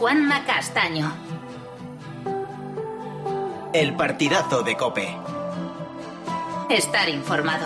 Juanma Castaño. El partidazo de COPE. Estar informado.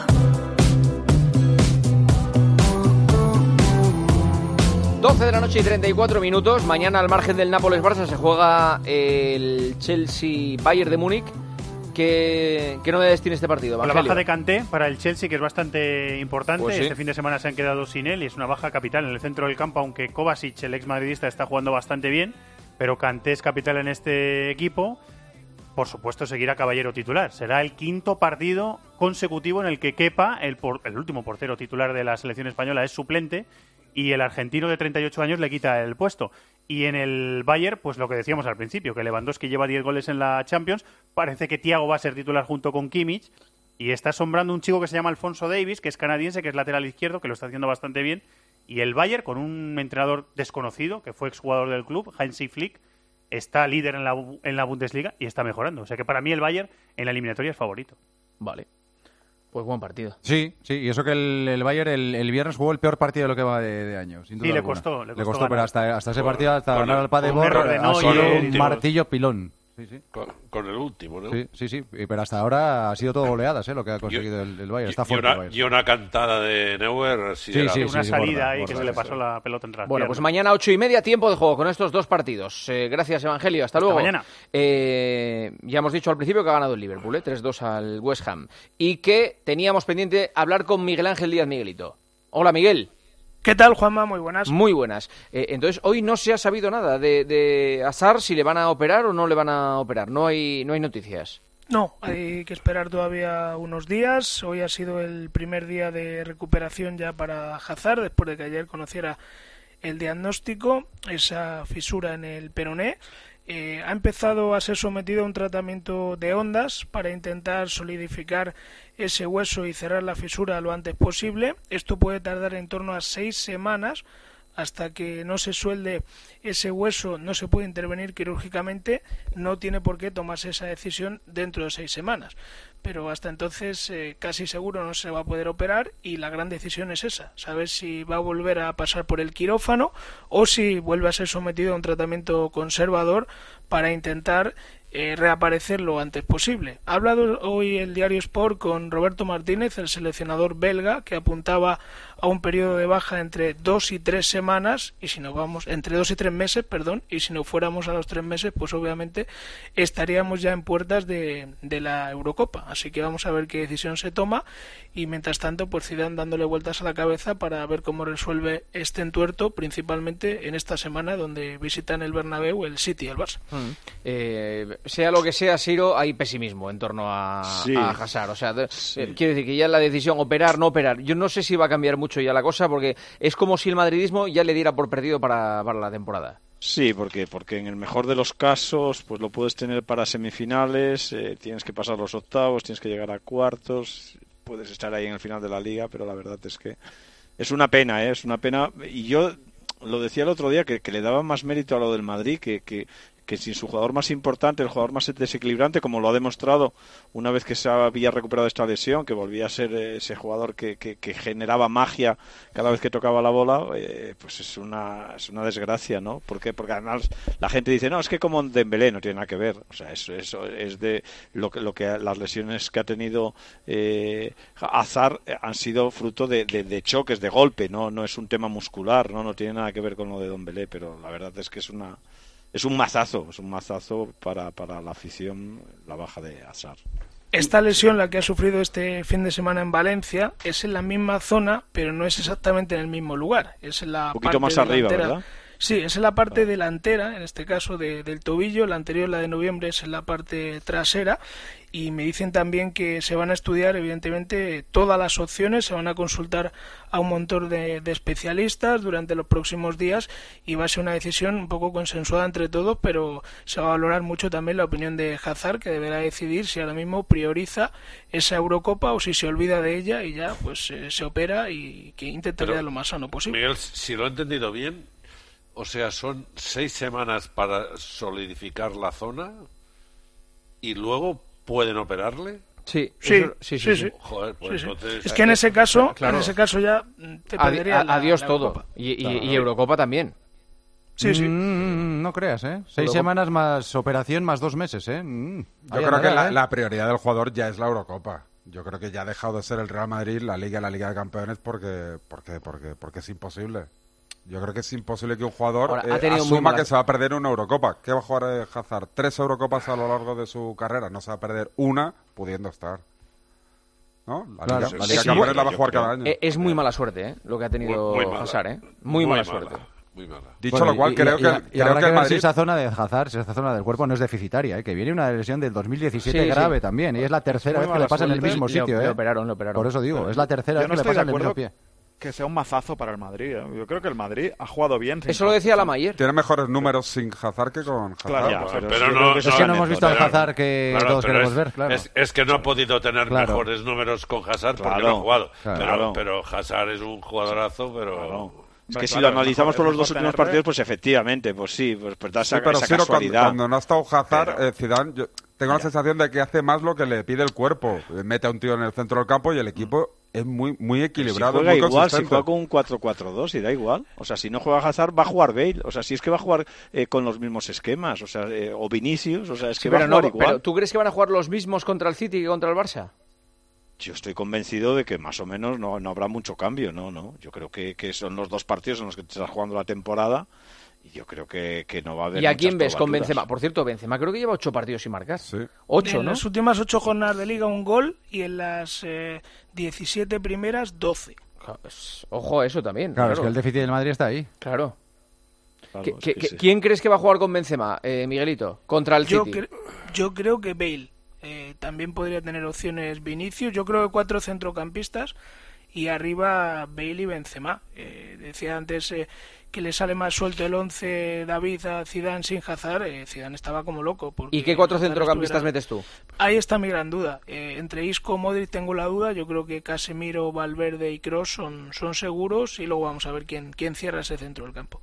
12 de la noche y 34 minutos. Mañana, al margen del Nápoles-Barça, se juega el Chelsea-Bayern de Múnich. ¿Qué novedades tiene este partido, Evangelio? La baja de Kanté para el Chelsea, que es bastante importante. Pues sí. Este fin de semana se han quedado sin él y es una baja capital en el centro del campo, aunque Kovacic, el ex-madridista, está jugando bastante bien, pero Kanté es capital en este equipo. Por supuesto, seguirá Caballero titular. Será el quinto partido consecutivo en el que Kepa, el último portero titular de la selección española, es suplente y el argentino de 38 años le quita el puesto. Y en el Bayern, pues lo que decíamos al principio, que Lewandowski lleva 10 goles en la Champions, parece que Thiago va a ser titular junto con Kimmich, y está asombrando un chico que se llama Alphonso Davies, que es canadiense, que es lateral izquierdo, que lo está haciendo bastante bien, y el Bayern, con un entrenador desconocido, que fue exjugador del club, Hansi Flick, está líder en la Bundesliga y está mejorando. O sea que para mí el Bayern en la eliminatoria es favorito. Vale. Pues buen partido. Sí, y eso que el Bayern el viernes jugó el peor partido de lo que va de año. Sin duda Sí, le alguna. costó Pero ganar. hasta ese partido, hasta ganar al Paderborn, ha sido un martillo pilón. Sí. Con el último, ¿no? Sí, pero hasta ahora ha sido todo goleadas, lo que ha conseguido el Bayern. Está fuerte el Bayern. Y una cantada de Neuer. Sí, una salida ahí que se le pasó la pelota entre las Bueno, piernas. pues mañana 8:30, tiempo de juego con estos dos partidos. Gracias, Evangelio. Hasta luego. Mañana. Ya hemos dicho al principio que ha ganado el Liverpool, 3-2 al West Ham. Y que teníamos pendiente hablar con Miguel Ángel Díaz Miguelito. Hola, Miguel. ¿Qué tal, Juanma? Muy buenas. Muy buenas. Entonces, hoy no se ha sabido nada de Hazard, si le van a operar o no le van a operar. No hay noticias. No, hay que esperar todavía unos días. Hoy ha sido el primer día de recuperación ya para Hazard, después de que ayer conociera el diagnóstico, esa fisura en el peroné. Ha empezado a ser sometido a un tratamiento de ondas para intentar solidificar ese hueso y cerrar la fisura lo antes posible. Esto puede tardar en torno a 6 semanas. Hasta que no se suelde ese hueso, no se puede intervenir quirúrgicamente. No tiene por qué tomarse esa decisión dentro de 6 semanas. Pero hasta entonces casi seguro no se va a poder operar, y la gran decisión es esa: saber si va a volver a pasar por el quirófano o si vuelve a ser sometido a un tratamiento conservador para intentar reaparecer lo antes posible. Ha hablado hoy el diario Sport con Roberto Martínez, el seleccionador belga, que apuntaba a un periodo de baja entre 2 y 3 semanas, y si no vamos, entre 2 y 3 meses, y si no fuéramos a los 3 meses, pues obviamente estaríamos ya en puertas de la Eurocopa. Así que vamos a ver qué decisión se toma, y mientras tanto, pues Zidane dándole vueltas a la cabeza para ver cómo resuelve este entuerto, principalmente en esta semana donde visitan el Bernabéu, el City y el Barça. Sea lo que sea, Siro, hay pesimismo en torno a Hazard. O sea, quiero decir que ya la decisión operar, no operar, yo no sé si va a cambiar mucho ya la cosa, porque es como si el madridismo ya le diera por perdido para la temporada. Sí, porque en el mejor de los casos pues lo puedes tener para semifinales, tienes que pasar los octavos, tienes que llegar a cuartos, puedes estar ahí en el final de la liga, pero la verdad es que es una pena, es una pena. Y yo lo decía el otro día, que le daba más mérito a lo del Madrid, que sin su jugador más importante, el jugador más desequilibrante, como lo ha demostrado una vez que se había recuperado esta lesión, que volvía a ser ese jugador que generaba magia cada vez que tocaba la bola, pues es una desgracia, ¿no? ¿Por qué? Porque además la gente dice, no, es que como Dembélé, no tiene nada que ver. O sea, eso es de lo que las lesiones que ha tenido Hazard han sido fruto de choques, de golpe, no es un tema muscular, no tiene nada que ver con lo de Dembélé, pero la verdad es que es un mazazo para la afición, la baja de Hazard. Esta lesión, la que ha sufrido este fin de semana en Valencia, es en la misma zona, pero no es exactamente en el mismo lugar. Es en la un poquito más arriba, ¿verdad? Sí, es en la parte delantera, en este caso del tobillo. La anterior, la de noviembre, es en la parte trasera. Y me dicen también que se van a estudiar, evidentemente, todas las opciones, se van a consultar a un montón de especialistas durante los próximos días, y va a ser una decisión un poco consensuada entre todos, pero se va a valorar mucho también la opinión de Hazard, que deberá decidir si ahora mismo prioriza esa Eurocopa o si se olvida de ella y ya pues se opera y que intente quedar lo más sano posible. Miguel, si lo he entendido bien, o sea, son 6 semanas para solidificar la zona y luego ¿pueden operarle? Sí. Joder, pues sí. entonces... Es que en ese caso, claro. ya te perdería adiós la todo. Eurocopa. Y Eurocopa también. Sí. no creas, ¿eh? 6 semanas más operación más 2 meses, ¿eh? Yo creo que la prioridad del jugador ya es la Eurocopa. Yo creo que ya ha dejado de ser el Real Madrid la Liga de Campeones porque es imposible. Yo creo que es imposible que un jugador asuma que se va a perder una Eurocopa. ¿Qué va a jugar Hazard? 3 Eurocopas a lo largo de su carrera. No se va a perder una pudiendo estar. ¿No? La Liga Campeones la va a jugar cada año. Es muy mala suerte, lo que ha tenido Hazard, ¿eh? Muy mala suerte. Muy mala. Dicho lo cual, creo que el Madrid... Si esa zona de Hazard, si esa zona del cuerpo no es deficitaria, que viene una lesión del 2017 grave también, y es la tercera vez que le pasa en el mismo sitio. Le operaron. Por eso digo, es la tercera vez que le pasa en el mismo pie. Que sea un mazazo para el Madrid. Yo creo que el Madrid ha jugado bien. Eso lo decía Lamayer. Tiene mejores números sin Hazard que con Hazard. Claro, pero no, es que no hemos visto al Hazard que todos queremos ver, claro. Es que no ha podido tener mejores números con Hazard porque no ha jugado. Pero Hazard es un jugadorazo, pero... Es que si lo analizamos por los dos últimos partidos, pues efectivamente, pues sí, pues da esa casualidad. Cuando no ha estado Hazard, Zidane, yo tengo la sensación de que hace más lo que le pide el cuerpo. Mete a un tío en el centro del campo y el equipo es muy equilibrado. Si juega igual, si juega con un 4-4-2 y da igual. O sea, si no juega Hazard, va a jugar Bale. O sea, si es que va a jugar con los mismos esquemas. O sea, o Vinicius, o sea, es que va a jugar igual. Pero ¿tú crees que van a jugar los mismos contra el City que contra el Barça? Yo estoy convencido de que más o menos no habrá mucho cambio, no. Yo creo que son los dos partidos en los que te estás jugando la temporada y yo creo que no va a haber. ¿Y a quién ves con Benzema? Por cierto, Benzema creo que lleva 8 partidos sin marcar. Sí. 8, ¿no? En las últimas 8 jornadas de Liga, un gol, y en las 17 primeras, 12. Ojo a eso también. Claro, es que el déficit del Madrid está ahí. Claro. ¿Quién crees que va a jugar con Benzema, Miguelito? Contra el City. Yo creo que Bale. También podría tener opciones Vinicius. Yo creo que 4 centrocampistas y arriba Bale y Benzema. Decía antes que le sale más suelto el 11 David a Zidane sin Hazard. Zidane estaba como loco. ¿Y qué 4 centrocampistas metes tú? Ahí está mi gran duda. Entre Isco, Modric tengo la duda. Yo creo que Casemiro, Valverde y Kroos son seguros y luego vamos a ver quién cierra ese centro del campo.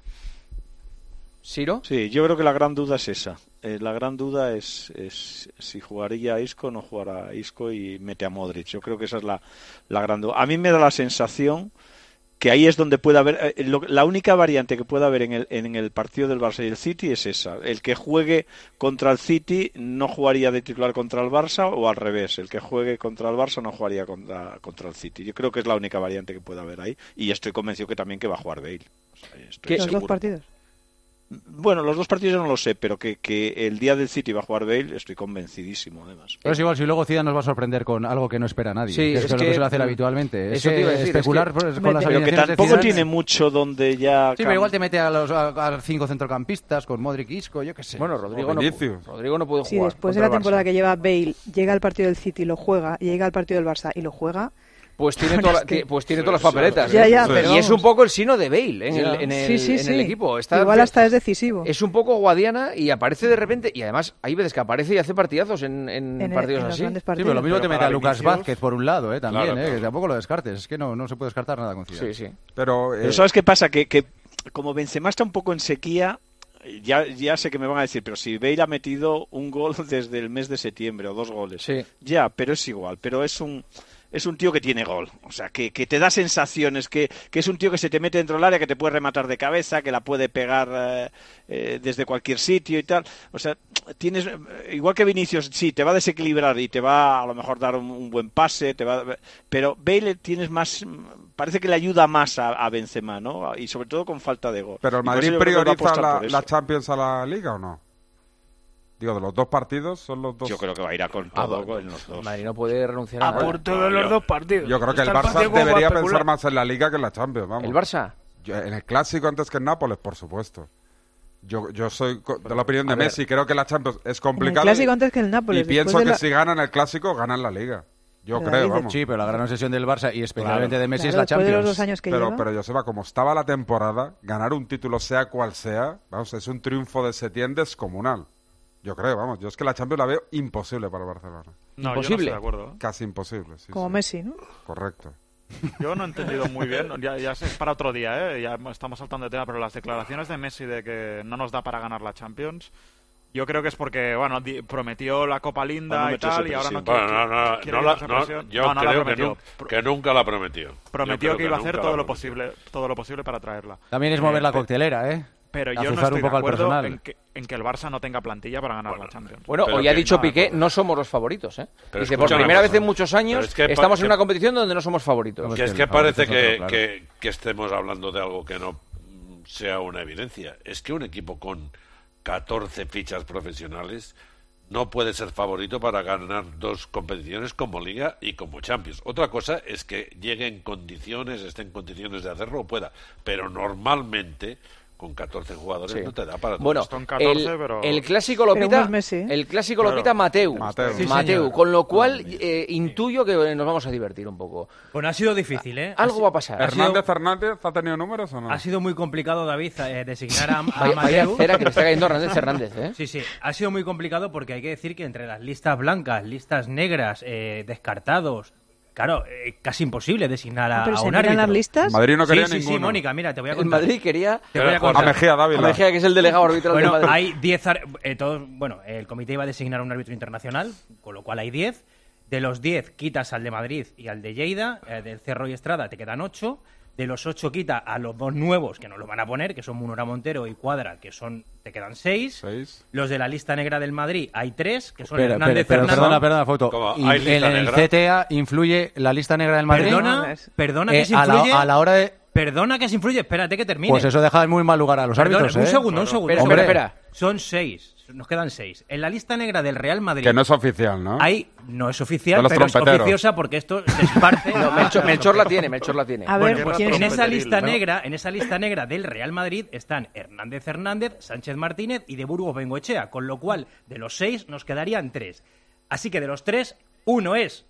¿Siro? Sí, yo creo que la gran duda es esa. La gran duda es si jugaría Isco o no jugará Isco y mete a Modric. Yo creo que esa es la gran duda. A mí me da la sensación que ahí es donde puede haber... la única variante que puede haber en el partido del Barça y el City es esa. El que juegue contra el City no jugaría de titular contra el Barça o al revés. El que juegue contra el Barça no jugaría contra el City. Yo creo que es la única variante que puede haber ahí. Y estoy convencido que también que va a jugar Bale. ¿Los dos partidos? Bueno, los dos partidos yo no lo sé, pero que el día del City va a jugar Bale, estoy convencidísimo, además. Pero es igual, si luego Zidane nos va a sorprender con algo que no espera nadie. Sí, es lo que suele hacer habitualmente. Eso te iba a decir, especular con las alineaciones pero que tampoco de Zidane, tiene mucho donde ya... Sí, pero igual te mete a 5 centrocampistas con Modric y Isco, yo qué sé. Bueno, Rodrigo no puede jugar. Sí, después de la temporada que lleva Bale, llega al partido del City, lo juega, y llega al partido del Barça y lo juega... Pues tiene todas las papeletas. Pero y es un poco el sino de Bale en el equipo. Igual hasta es decisivo. Es un poco Guadiana y aparece de repente. Y además hay veces que aparece y hace partidazos en partidos así. Sí, pero lo mismo te mete a Lucas Vázquez por un lado, también, que tampoco lo descartes. Es que no se puede descartar nada con Zidane. Sí. Pero ¿sabes qué pasa? Que como Benzema está un poco en sequía... Ya sé que me van a decir, pero si Bale ha metido un gol desde el mes de septiembre o 2 goles. Sí. Ya, pero es igual. Pero es un tío que tiene gol, o sea, que te da sensaciones, que es un tío que se te mete dentro del área, que te puede rematar de cabeza, que la puede pegar desde cualquier sitio y tal. O sea, tienes, igual que Vinicius, sí, te va a desequilibrar y te va a lo mejor dar un buen pase, pero Bale tienes más, parece que le ayuda más a Benzema, ¿no? Y sobre todo con falta de gol. ¿Pero el Madrid prioriza la Champions a la Liga o no? Digo, de los 2 partidos son los 2. Yo creo que va a ir a con todo en los 2. Madrid no puede renunciar a por todos los 2 partidos. Yo creo que el Barça debería pensar más en la Liga que en la Champions, vamos. ¿El Barça? En el Clásico antes que en Nápoles, por supuesto. Yo soy de la opinión de Messi. Creo que la Champions es complicada. El Clásico antes que el Nápoles. Y pienso que si ganan el Clásico, ganan la Liga. Yo creo, vamos. Sí, pero la gran obsesión del Barça y especialmente de Messi es la Champions. De los 2 años que lleva. Pero Joseba, como estaba la temporada, ganar un título sea cual sea, vamos, es un triunfo de Setién descomunal. Yo creo, vamos. Yo es que la Champions la veo imposible para el Barcelona. No, imposible. Yo no estoy de acuerdo. Casi imposible, sí. Como Messi, ¿no? Correcto. Yo no he entendido muy bien, ya es para otro día, ya estamos saltando de tema, pero las declaraciones de Messi de que no nos da para ganar la Champions, yo creo que es porque, bueno, prometió la Copa Linda y tal, y ahora no quiere. Yo creo que nunca la prometió. Prometió que iba a hacer todo lo posible para traerla. También es mover la coctelera, ¿eh? Pero yo no estoy de acuerdo en que el Barça no tenga plantilla para ganar la Champions. Bueno, hoy ha dicho Piqué, no somos los favoritos. Dice, por primera vez en muchos años estamos en una competición donde no somos favoritos. Es que parece que estemos hablando de algo que no sea una evidencia. Es que un equipo con 14 fichas profesionales no puede ser favorito para ganar 2 competiciones como Liga y como Champions. Otra cosa es que llegue en condiciones, esté en condiciones de hacerlo o pueda, pero normalmente con 14 jugadores no te da para todo. Bueno, 14, el clásico lo pita, lo pita Mateu. Mateu, con lo cual intuyo que nos vamos a divertir un poco. Bueno, ha sido difícil, Algo va a pasar. ¿Hernández ha tenido números o no? Ha sido muy complicado, David, designar a Mateu. Vaya cera que le está cayendo Hernández. Sí, ha sido muy complicado porque hay que decir que entre las listas blancas, listas negras, descartados... Claro, casi imposible designar a un árbitro. ¿Las listas? Madrid no quería ninguno. Sí, Mónica, mira, te voy a contar. El Madrid quería a Mejía Dávila. A Mejía, que es el delegado arbitral del Madrid. Hay 10 el comité iba a designar a un árbitro internacional, con lo cual hay 10. De los 10 quitas al de Madrid y al de Lleida, del Cerro y Estrada te quedan 8. De los 8 quita a los 2 nuevos que nos lo van a poner, que son Munora Montero y Cuadra, que te quedan 6. Los de la lista negra del Madrid hay 3, que son Hernández Fernández. Perdona, Foto. ¿En el CTA influye la lista negra del Madrid? Perdona que se influye. A la hora de... Perdona que se influye, espérate que termine. Pues eso deja en muy mal lugar a los árbitros, Un segundo. Espera. Son 6. Nos quedan 6. En la lista negra del Real Madrid... Que no es oficial, ¿no? No es oficial, pero es oficiosa porque esto se esparce... Melchor la tiene. A ver, pues en esa lista negra del Real Madrid están Hernández Hernández, Sánchez Martínez y de Burgos Bengoechea, con lo cual de los 6 nos quedarían 3. Así que de los 3, uno es...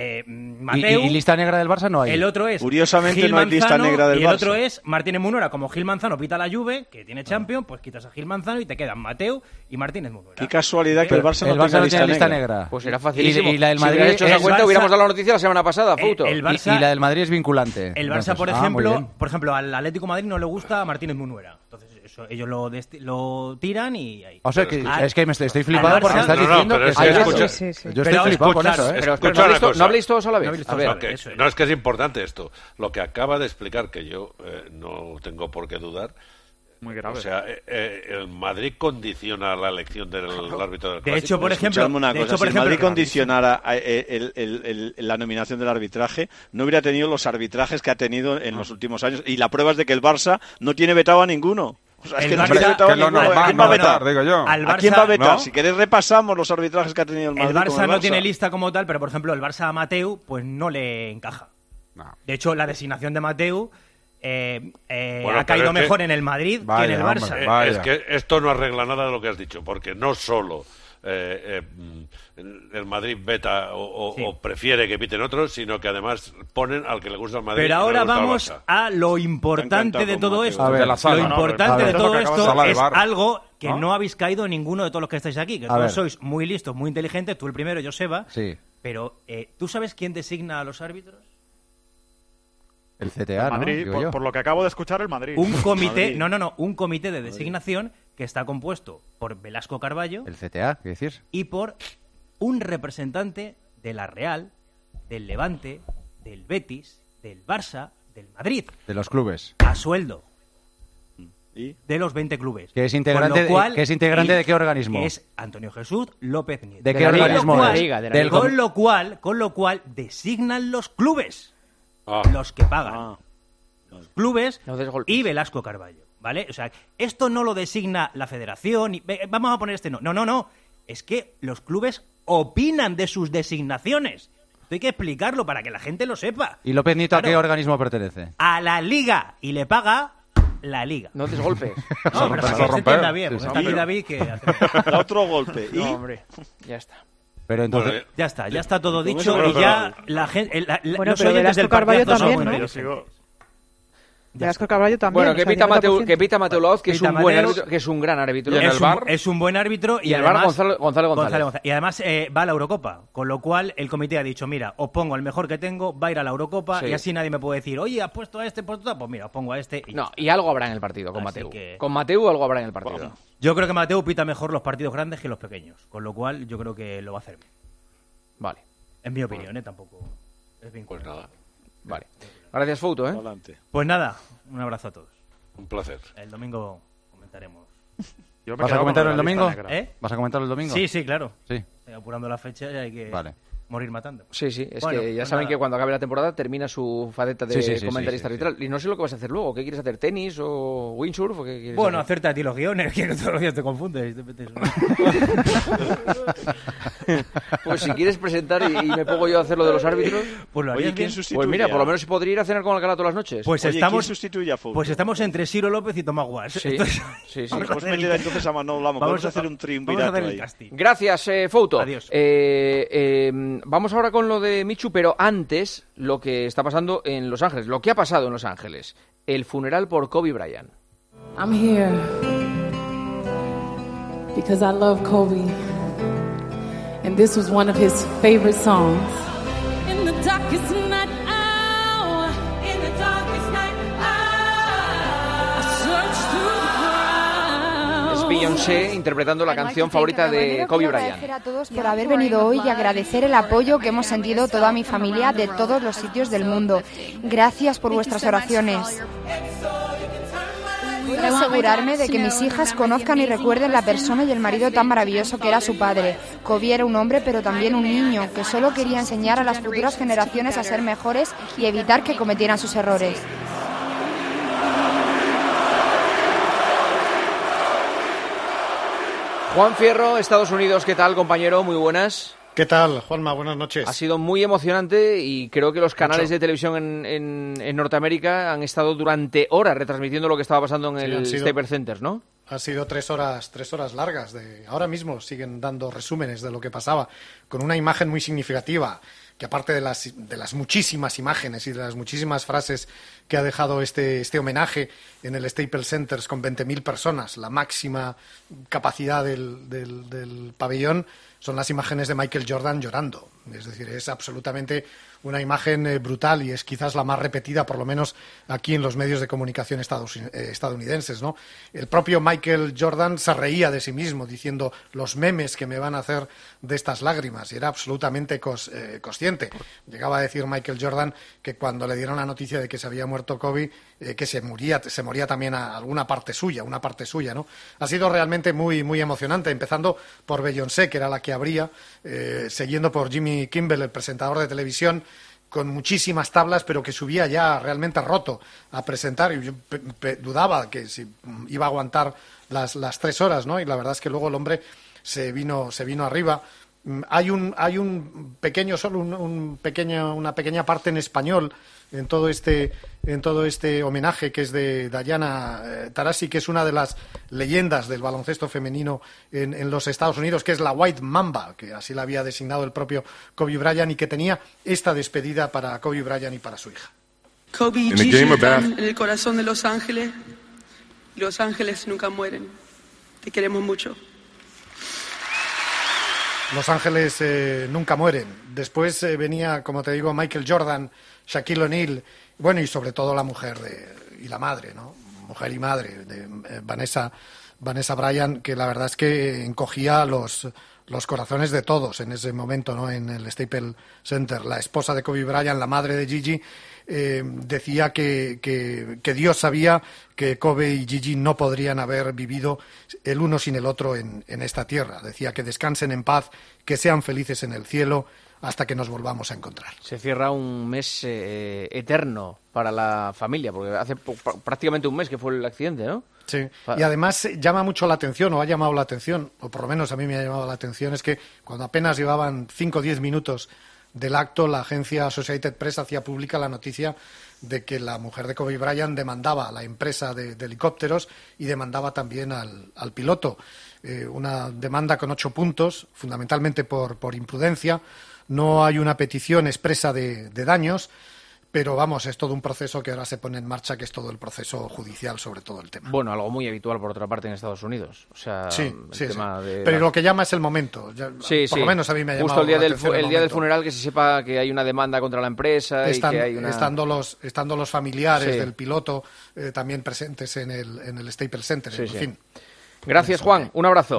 Mateu, ¿Y lista negra del Barça no hay? El otro es Curiosamente Gil no hay lista Manzano, negra del y el Barça. otro es Martínez Munora. Como Gil Manzano pita la Juve, que tiene Champions, pues quitas a Gil Manzano y te quedan Mateu y Martínez Munora. Qué casualidad que el Barça no tenga lista negra. Pues era facilísimo. Y la del Madrid, si hecho esa cuenta, hubiéramos dado la noticia la semana pasada, Fouto. Y la del Madrid es vinculante. El Barça, por ejemplo, al Atlético de Madrid no le gusta a Martínez Munera. Entonces ellos lo tiran y... O sea, es que me estoy flipado porque estás diciendo que... Yo estoy flipado con eso, Pero no habléis todos a la vez. No, es que es importante esto. Lo que acaba de explicar, que yo no tengo por qué dudar. Muy grave. O sea, el Madrid condiciona la elección del árbitro del Clásico. De hecho, por ejemplo, si el Madrid condicionara la nominación del arbitraje, no hubiera tenido los arbitrajes que ha tenido en los últimos años. Y la prueba es de que el Barça no tiene vetado a ninguno. O sea, es que no tiene vetado a ninguno. ¿A quién va a vetar? Digo yo. ¿A quién va a vetar? ¿No? Si queréis repasamos los arbitrajes que ha tenido el Madrid. El Barça no tiene lista como tal, pero por ejemplo el Barça a Mateu pues no le encaja. De hecho, la designación de Mateu ha caído mejor en el Madrid que en el Barça. Es que esto no arregla nada de lo que has dicho, porque no solo el Madrid veta o prefiere que piten otros, sino que además ponen al que le gusta el Madrid. Pero ahora vamos a lo importante de todo esto. Lo importante de todo esto es algo que no habéis caído ninguno de todos los que estáis aquí, que todos sois muy listos, muy inteligentes, tú el primero, Joseba. Sí. Pero ¿tú sabes quién designa a los árbitros? El CTA, Madrid, ¿no? por lo que acabo de escuchar, el Madrid. Un comité, un comité de designación que está compuesto por Velasco Carballo. El CTA, ¿qué decir? Y por un representante de la Real, del Levante, del Betis, del Barça, del Madrid. De los clubes. A sueldo. ¿Y? De los 20 clubes. ¿Que es integrante, de qué organismo? Que es Antonio Jesús López Nieto. ¿De qué organismo? Con lo cual designan los clubes. Los que pagan. Los clubes y Velasco Carballo, ¿vale? O sea, esto no lo designa la federación. Vamos a poner No. Es que los clubes opinan de sus designaciones. Esto hay que explicarlo para que la gente lo sepa. ¿Y López Nieto a qué organismo pertenece? A la Liga. Y le paga la Liga. No des golpes. No, pero para que se entienda bien. Está aquí David que hace... Otro golpe. No, hombre, ya está. Pero entonces... Ya está todo dicho y ya la gente... Bueno, pero Velasco Carballo también, ¿no? Velasco Carballo también. Bueno, que pita Mateu Laoz, que es un buen árbitro, que es un gran árbitro. Es un buen árbitro y además Gonzalo González. Y además va a la Eurocopa, con lo cual el comité ha dicho, mira, os pongo al mejor que tengo, va a ir a la Eurocopa y así nadie me puede decir, oye, ¿has puesto a este? Pues mira, os pongo a este. Y algo habrá en el partido con Mateu. Con Mateu algo habrá en el partido. Bueno, yo creo que Mateu pita mejor los partidos grandes que los pequeños, con lo cual yo creo que lo va a hacer bien. Vale. En mi opinión, tampoco es bien. Pues nada. Vale. Gracias, Fouto, Pues nada, un abrazo a todos. Un placer. El domingo estaremos. ¿Vas a comentarlo el domingo? ¿Vas a comentarlo el domingo? Sí, claro. Sí. Estoy apurando la fecha y hay que morir matando. Sí, es que ya saben que cuando acabe la temporada termina su faceta de comentarista arbitral. Y no sé lo que vas a hacer luego. ¿Qué quieres hacer? ¿Tenis o windsurf? ¿O qué quieres hacer? Hacerte a ti los guiones, que todos los días te confundes. Pues si quieres presentar y me pongo yo a hacer lo de los árbitros... Pues lo harías bien. Pues mira, por lo menos podría ir a cenar con Alcalá todas las noches. Pues ¿quién sustituye a Fouto? Pues estamos entre Ciro López y Tomás Guas. Sí. Vamos a meter entonces a Manolo Lama. Vamos a hacer un triunvirato ahí. Gracias, Fouto. Adiós. Vamos ahora con lo de Michu, pero antes lo que está pasando en Los Ángeles, lo que ha pasado en Los Ángeles, el funeral por Kobe Bryant. I'm here because I love Kobe, and this was one of his favorite songs. In the darkest night hour, in the darkest night hour, I searched through the crowd. Es Beyoncé interpretando la canción favorita de Kobe Bryant. Quiero agradecer a todos por haber venido hoy y agradecer el apoyo que hemos sentido toda mi familia de todos los sitios del mundo. Gracias por vuestras oraciones. Voy a asegurarme de que mis hijas conozcan y recuerden la persona y el marido tan maravilloso que era su padre. Kobe era un hombre, pero también un niño, que solo quería enseñar a las futuras generaciones a ser mejores y evitar que cometieran sus errores. Juan Fierro, Estados Unidos, ¿qué tal, compañero? Muy buenas. ¿Qué tal, Juanma? Buenas noches. Ha sido muy emocionante y creo que los canales de televisión en Norteamérica han estado durante horas retransmitiendo lo que estaba pasando en el Staples Center, ¿no? Han sido 3 horas largas. Ahora mismo siguen dando resúmenes de lo que pasaba, con una imagen muy significativa, que aparte de las muchísimas imágenes y de las muchísimas frases que ha dejado este homenaje en el Staples Center con 20.000 personas, la máxima capacidad del pabellón, son las imágenes de Michael Jordan llorando. Es decir, es absolutamente una imagen brutal y es quizás la más repetida, por lo menos aquí en los medios de comunicación estadounidenses, ¿no? El propio Michael Jordan se reía de sí mismo diciendo los memes que me van a hacer de estas lágrimas, y era absolutamente consciente. Llegaba a decir Michael Jordan que cuando le dieron la noticia de que se había muerto Kobe, que se moría también a alguna parte suya, ¿no? Ha sido realmente muy, muy emocionante, empezando por Beyoncé, que era la que abría, siguiendo por Jimmy Kimmel, el presentador de televisión, con muchísimas tablas, pero que subía ya realmente roto a presentar, y yo dudaba que si iba a aguantar las 3 horas, ¿no? Y la verdad es que luego el hombre se vino arriba. Hay una pequeña parte en español en todo este homenaje, que es de Diana Taurasi, que es una de las leyendas del baloncesto femenino en los Estados Unidos, que es la White Mamba, que así la había designado el propio Kobe Bryant, y que tenía esta despedida para Kobe Bryant y para su hija. Kobe y Gigi están en el corazón de Los Ángeles. Los Ángeles nunca mueren. Te queremos mucho. Los Ángeles nunca mueren. Después venía, como te digo, Michael Jordan, Shaquille O'Neal, bueno, y sobre todo la mujer y la madre, ¿no? Mujer y madre de Vanessa Bryant, que la verdad es que encogía los corazones de todos en ese momento, ¿no? En el Staples Center. La esposa de Kobe Bryant, la madre de Gigi, decía que Dios sabía que Kobe y Gigi no podrían haber vivido el uno sin el otro en esta tierra. Decía que descansen en paz, que sean felices en el cielo, hasta que nos volvamos a encontrar. Se cierra un mes eterno para la familia, porque hace prácticamente un mes que fue el accidente, ¿no? Sí, y además llama mucho la atención, o ha llamado la atención, o por lo menos a mí me ha llamado la atención, es que cuando apenas llevaban 5 o 10 minutos del acto, la agencia Associated Press hacía pública la noticia de que la mujer de Kobe Bryant demandaba a la empresa de helicópteros y demandaba también al piloto. Una demanda con 8 puntos, fundamentalmente por imprudencia. No hay una petición expresa de daños, pero vamos, es todo un proceso que ahora se pone en marcha, que es todo el proceso judicial sobre todo el tema. Bueno, algo muy habitual por otra parte en Estados Unidos. O sea, tema de pero lo que llama es el momento. Por lo menos a mí me ha llamado justo el día del funeral, que se sepa que hay una demanda contra la empresa y que hay una... Estando los familiares del piloto también presentes en el Staples Center, en fin. Gracias, Juan. Un abrazo. Nada.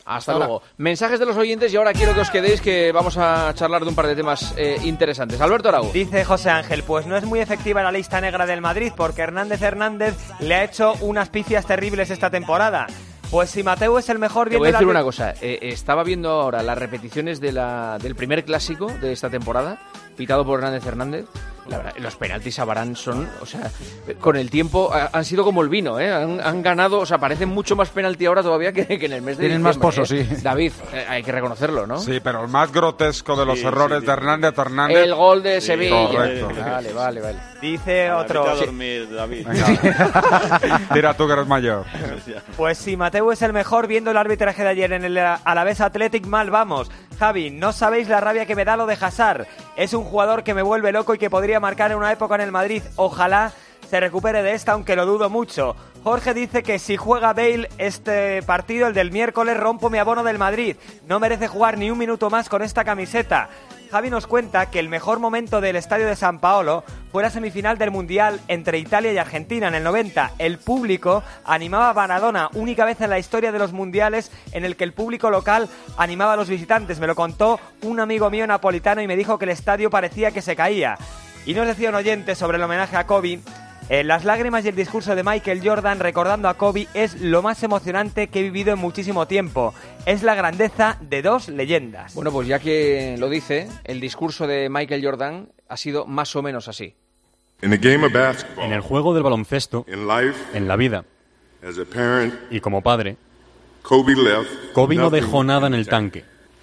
Hasta luego. Mensajes de los oyentes y ahora quiero que os quedéis, que vamos a charlar de un par de temas interesantes. Alberto Arau. Dice José Ángel, pues no es muy efectiva la lista negra del Madrid porque Hernández le ha hecho unas pifias terribles esta temporada. Pues si Mateu es el mejor... Te voy a decir una cosa. Estaba viendo ahora las repeticiones del primer clásico de esta temporada, pitado por Hernández. La verdad, los penaltis a Varane son, o sea, con el tiempo han sido como el vino, han ganado, o sea, parecen mucho más penalti ahora todavía que en el mes de Tienen diciembre. más pozo, sí. David, hay que reconocerlo, ¿no? Sí, pero el más grotesco de los errores de Hernández. El gol de Sevilla. Correcto. Vale. Dice otro... Vete a dormir, David. Tira tú que eres mayor. Pues si Mateu es el mejor, viendo el arbitraje de ayer en el Alavés Athletic, mal vamos. Javi, no sabéis la rabia que me da lo de Hazard. Es un jugador que me vuelve loco y que podría marcar en una época en el Madrid. Ojalá se recupere de esta, aunque lo dudo mucho. Jorge dice que si juega Bale este partido, el del miércoles, rompo mi abono del Madrid. No merece jugar ni un minuto más con esta camiseta. Javi nos cuenta que el mejor momento del estadio de San Paolo fue la semifinal del Mundial entre Italia y Argentina en el 90. El público animaba a Maradona, única vez en la historia de los mundiales en el que el público local animaba a los visitantes. Me lo contó un amigo mío napolitano y me dijo que el estadio parecía que se caía. Y nos decía un oyente sobre el homenaje a Kobe. Las lágrimas y el discurso de Michael Jordan recordando a Kobe es lo más emocionante que he vivido en muchísimo tiempo. Es la grandeza de dos leyendas. Bueno, pues ya que lo dice, el discurso de Michael Jordan ha sido más o menos así. En el juego del baloncesto, en la vida, y como padre, Kobe no dejó nada en el tanque.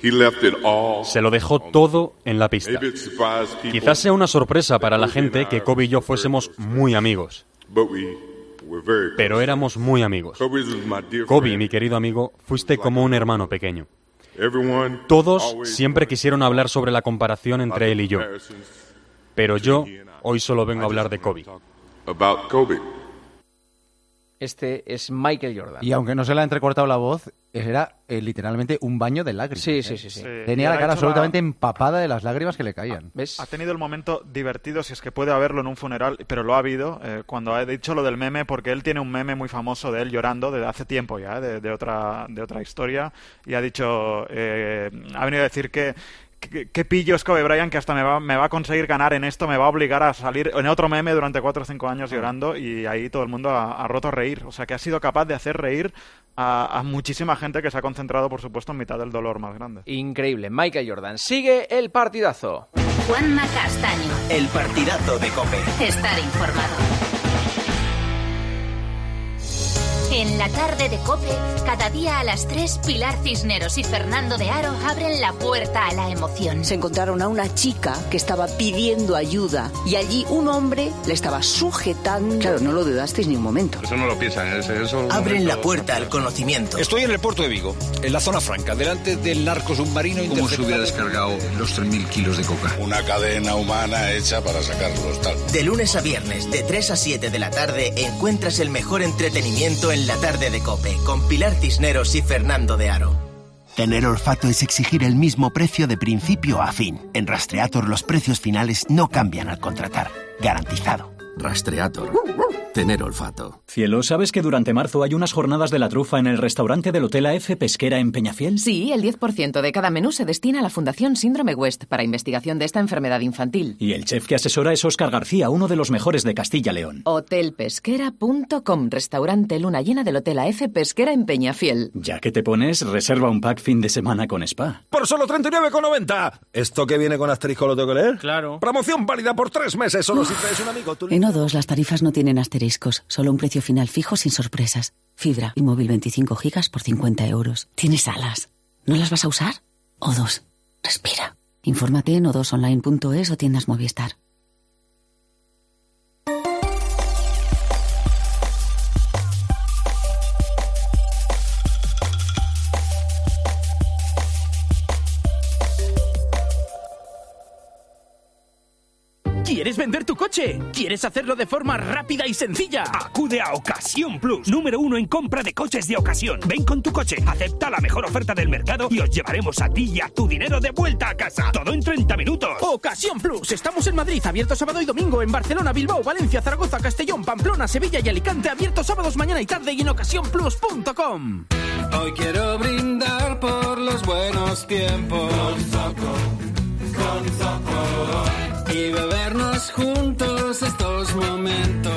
Se lo dejó todo en la pista. Quizás sea una sorpresa para la gente que Kobe y yo fuésemos muy amigos. Pero éramos muy amigos. Kobe, mi querido amigo, fuiste como un hermano pequeño. Todos siempre quisieron hablar sobre la comparación entre él y yo. Pero yo hoy solo vengo a hablar de Kobe. Este es Michael Jordan. Y aunque no se le ha entrecortado la voz, era literalmente un baño de lágrimas. Sí. Tenía la cara absolutamente empapada de las lágrimas que le caían. ¿Ves? Ha tenido el momento divertido, si es que puede haberlo en un funeral, pero lo ha habido, cuando ha dicho lo del meme, porque él tiene un meme muy famoso de él llorando desde hace tiempo ya, de otra historia, y ha dicho, ha venido a decir que ¿Qué pillo es Kobe Bryant que hasta me va a conseguir ganar en esto, me va a obligar a salir en otro meme durante 4 o 5 años llorando? Y ahí todo el mundo ha roto a reír. O sea, que ha sido capaz de hacer reír a muchísima gente que se ha concentrado, por supuesto, en mitad del dolor más grande. Increíble. Michael Jordan. Sigue el partidazo. Juanma Castaño. El partidazo de COPE. Estar informado. En la tarde de COPE, cada día a las 3, Pilar Cisneros y Fernando de Aro abren la puerta a la emoción. Se encontraron a una chica que estaba pidiendo ayuda y allí un hombre le estaba sujetando. Claro, no lo dudasteis ni un momento. Eso no lo piensan, eso abren la puerta al conocimiento. Estoy en el puerto de Vigo, en la zona franca, delante del narco submarino interceptado. ¿Cómo se hubiera descargado los 3.000 kilos de coca? Una cadena humana hecha para sacarlos tal. De lunes a viernes, de 3 a 7 de la tarde, encuentras el mejor entretenimiento en la tarde de COPE, con Pilar Cisneros y Fernando de Aro. Tener olfato es exigir el mismo precio de principio a fin. En Rastreator los precios finales no cambian al contratar. Garantizado. Rastreator. Tener olfato. Cielo, ¿sabes que durante marzo hay unas jornadas de la trufa en el restaurante del Hotel AF Pesquera en Peñafiel? Sí, el 10% de cada menú se destina a la Fundación Síndrome West para investigación de esta enfermedad infantil. Y el chef que asesora es Óscar García, uno de los mejores de Castilla-León. Hotelpesquera.com, restaurante luna llena del Hotel AF Pesquera en Peñafiel. Ya que te pones, reserva un pack fin de semana con spa. ¡Por solo 39,90! ¿Esto que viene con asterisco lo tengo que leer? Claro. Promoción válida por 3 meses, solo si traes un amigo. En O2 las tarifas no tienen asteriscos, solo un precio final fijo sin sorpresas. Fibra y móvil 25 gigas por 50 euros. ¿Tienes alas? ¿No las vas a usar? O2. Respira. Infórmate en o2online.es o tiendas Movistar. ¿Quieres vender tu coche? ¿Quieres hacerlo de forma rápida y sencilla? Acude a Ocasión Plus, número 1 en compra de coches de ocasión. Ven con tu coche, acepta la mejor oferta del mercado y os llevaremos a ti y a tu dinero de vuelta a casa. Todo en 30 minutos. Ocasión Plus. Estamos en Madrid, abierto sábado y domingo. En Barcelona, Bilbao, Valencia, Zaragoza, Castellón, Pamplona, Sevilla y Alicante, abiertos sábados, mañana y tarde y en ocasiónplus.com. Hoy quiero brindar por los buenos tiempos. Con Zoco. Y bebernos juntos estos momentos.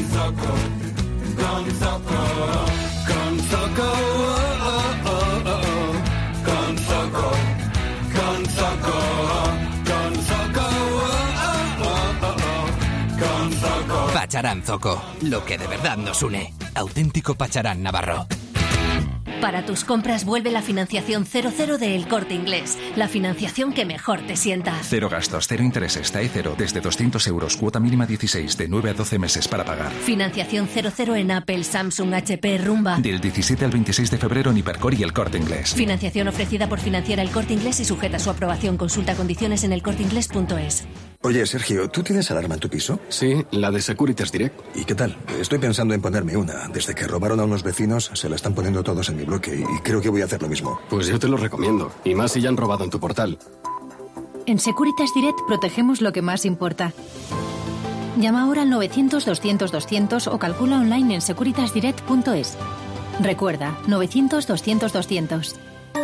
Con Zoco. Con Zoco. Oh, oh, oh, oh. Con Zoco. Con Zoco. Con Zoco. Oh, oh, oh, oh. Con Zoco. Pacharán Zoco. Lo que de verdad nos une. Auténtico Pacharán Navarro. Para tus compras vuelve la financiación 00 de El Corte Inglés. La financiación que mejor te sienta. 0 gastos, 0 intereses, TAE 0, desde 200 euros, cuota mínima 16, de 9 a 12 meses para pagar. Financiación 00 en Apple, Samsung, HP, Rumba. Del 17 al 26 de febrero en Hipercor y El Corte Inglés. Financiación ofrecida por Financiera El Corte Inglés y sujeta a su aprobación. Consulta condiciones en elcorteinglés.es. Oye, Sergio, ¿tú tienes alarma en tu piso? Sí, la de Securitas Direct. ¿Y qué tal? Estoy pensando en ponerme una. Desde que robaron a unos vecinos, se la están poniendo todos en mi bloque y creo que voy a hacer lo mismo. Pues yo te lo recomiendo. Y más si ya han robado en tu portal. En Securitas Direct protegemos lo que más importa. Llama ahora al 900-200-200 o calcula online en securitasdirect.es. Recuerda, 900-200-200.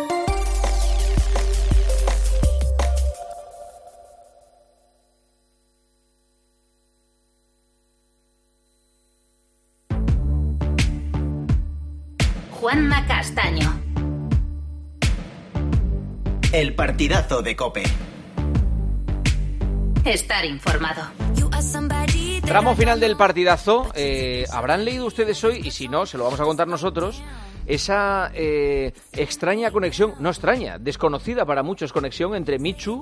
Juanma Castaño. El partidazo de COPE. Estar informado. Tramo final del partidazo. ¿Habrán leído ustedes hoy? Y si no, se lo vamos a contar nosotros. Esa extraña conexión, no extraña, desconocida para muchos, conexión entre Michu,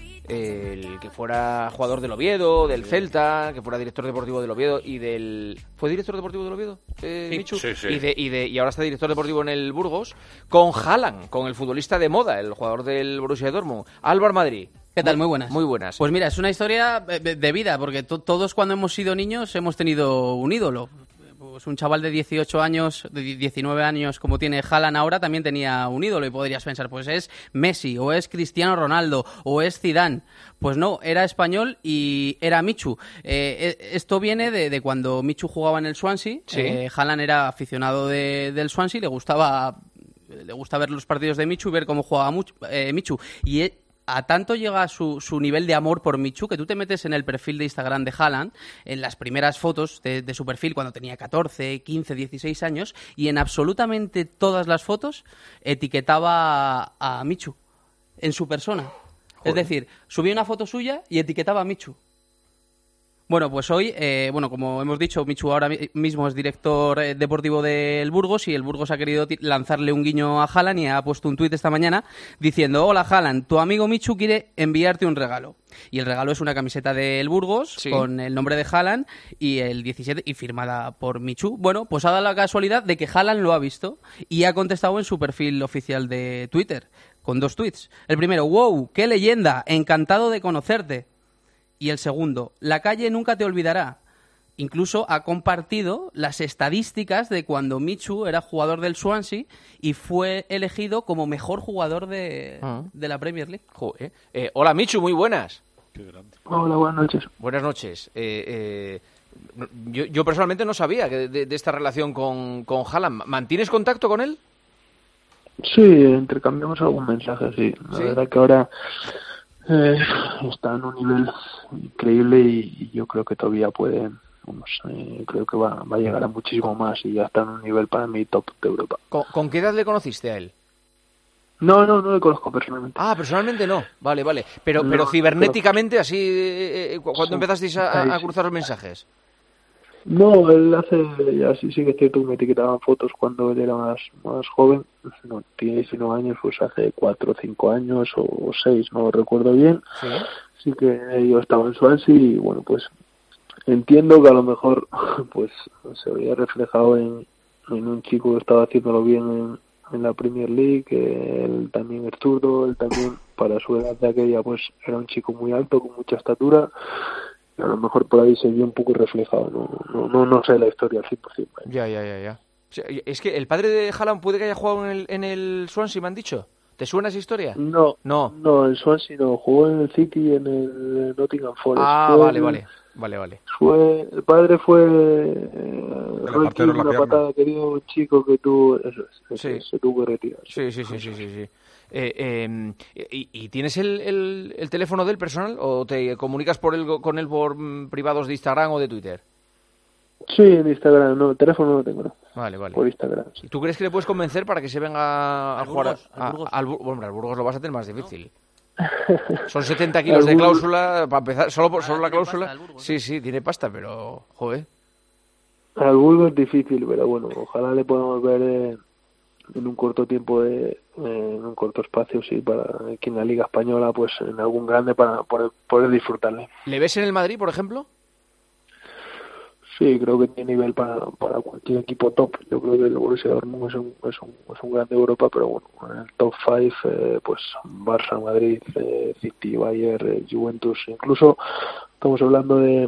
el que fuera jugador del Oviedo, del Celta, que fuera director deportivo del Oviedo y del... ¿Fue director deportivo del Oviedo, Michu? Sí, sí. Y ahora está director deportivo en el Burgos, con Haaland, con el futbolista de moda, el jugador del Borussia Dortmund. Álvaro Madrid. ¿Qué tal? Muy buenas. Muy buenas. Pues mira, es una historia de vida, porque todos cuando hemos sido niños hemos tenido un ídolo. Pues un chaval de 18 años, de 19 años, como tiene Haaland ahora, también tenía un ídolo y podrías pensar, pues es Messi, o es Cristiano Ronaldo, o es Zidane. Pues no, era español y era Michu. Esto viene de cuando Michu jugaba en el Swansea. Sí. Haaland era aficionado del Swansea, le gusta ver los partidos de Michu y ver cómo jugaba Michu. Y a tanto llega su nivel de amor por Michu que tú te metes en el perfil de Instagram de Haaland, en las primeras fotos de su perfil cuando tenía 14, 15, 16 años, y en absolutamente todas las fotos etiquetaba a Michu en su persona. Joder. Es decir, subía una foto suya y etiquetaba a Michu. Bueno, pues hoy, como hemos dicho, Michu ahora mismo es director deportivo del Burgos y el Burgos ha querido lanzarle un guiño a Haaland y ha puesto un tuit esta mañana diciendo: hola Haaland, tu amigo Michu quiere enviarte un regalo. Y el regalo es una camiseta del Burgos, sí, con el nombre de Haaland y el 17 y firmada por Michu. Bueno, pues ha dado la casualidad de que Haaland lo ha visto y ha contestado en su perfil oficial de Twitter con 2 tweets. El primero: wow, qué leyenda, encantado de conocerte. Y el segundo: la calle nunca te olvidará. Incluso ha compartido las estadísticas de cuando Michu era jugador del Swansea y fue elegido como mejor jugador de la Premier League. Joder. Hola Michu, muy buenas. Qué grande. Hola, buenas noches. Buenas noches. Yo personalmente no sabía de esta relación con Haaland. ¿Mantienes contacto con él? Sí, intercambiamos algún mensaje, sí. La verdad que ahora está en un nivel increíble y yo creo que todavía puede, creo que va a llegar a muchísimo más y ya está en un nivel para mí top de Europa. ¿Con qué edad le conociste a él? No le conozco personalmente. Ah, personalmente no. Vale. Pero cibernéticamente, así, cuando empezasteis a cruzar los mensajes. No, él ya sí que es cierto que me etiquetaban fotos cuando él era más joven. No, tiene 19 años, pues hace 4 o 5 años o 6, no lo recuerdo bien. Sí que yo estaba en Swansea y bueno, pues entiendo que a lo mejor pues se había reflejado en un chico que estaba haciéndolo bien en la Premier League, que él también es zurdo, él también para su edad de aquella pues era un chico muy alto, con mucha estatura. A lo mejor por ahí se vio un poco reflejado, no sé la historia al 100%. Ya. Es que el padre de Haaland puede que haya jugado en el Swansea, me han dicho. ¿Te suena esa historia? No, el Swansea no, jugó en el City y en el Nottingham Forest. Vale. El padre fue Roy Keane, una patada que dio un chico que tuvo, se tuvo que retirar. Sí. ¿Y tienes el teléfono del personal o te comunicas con él por privados de Instagram o de Twitter? Sí, en Instagram, no, el teléfono no tengo, no. Vale. Por Instagram. Sí. ¿Tú crees que le puedes convencer para que se venga a jugar al Burgos? Hombre, al Burgos lo vas a tener más difícil. Son 70 kilos de cláusula, para empezar, solo la cláusula. Sí, tiene pasta, pero, joder. Al Burgos es difícil, pero bueno, ojalá le podamos ver en un corto tiempo, en un corto espacio, sí, para que en la Liga Española, pues en algún grande para poder disfrutarle. ¿Le ves en el Madrid, por ejemplo? Sí, creo que tiene nivel para cualquier equipo top. Yo creo que el Borussia Dortmund es un grande de Europa, pero bueno, en el top 5, pues Barça, Madrid, City, Bayern, Juventus, incluso estamos hablando de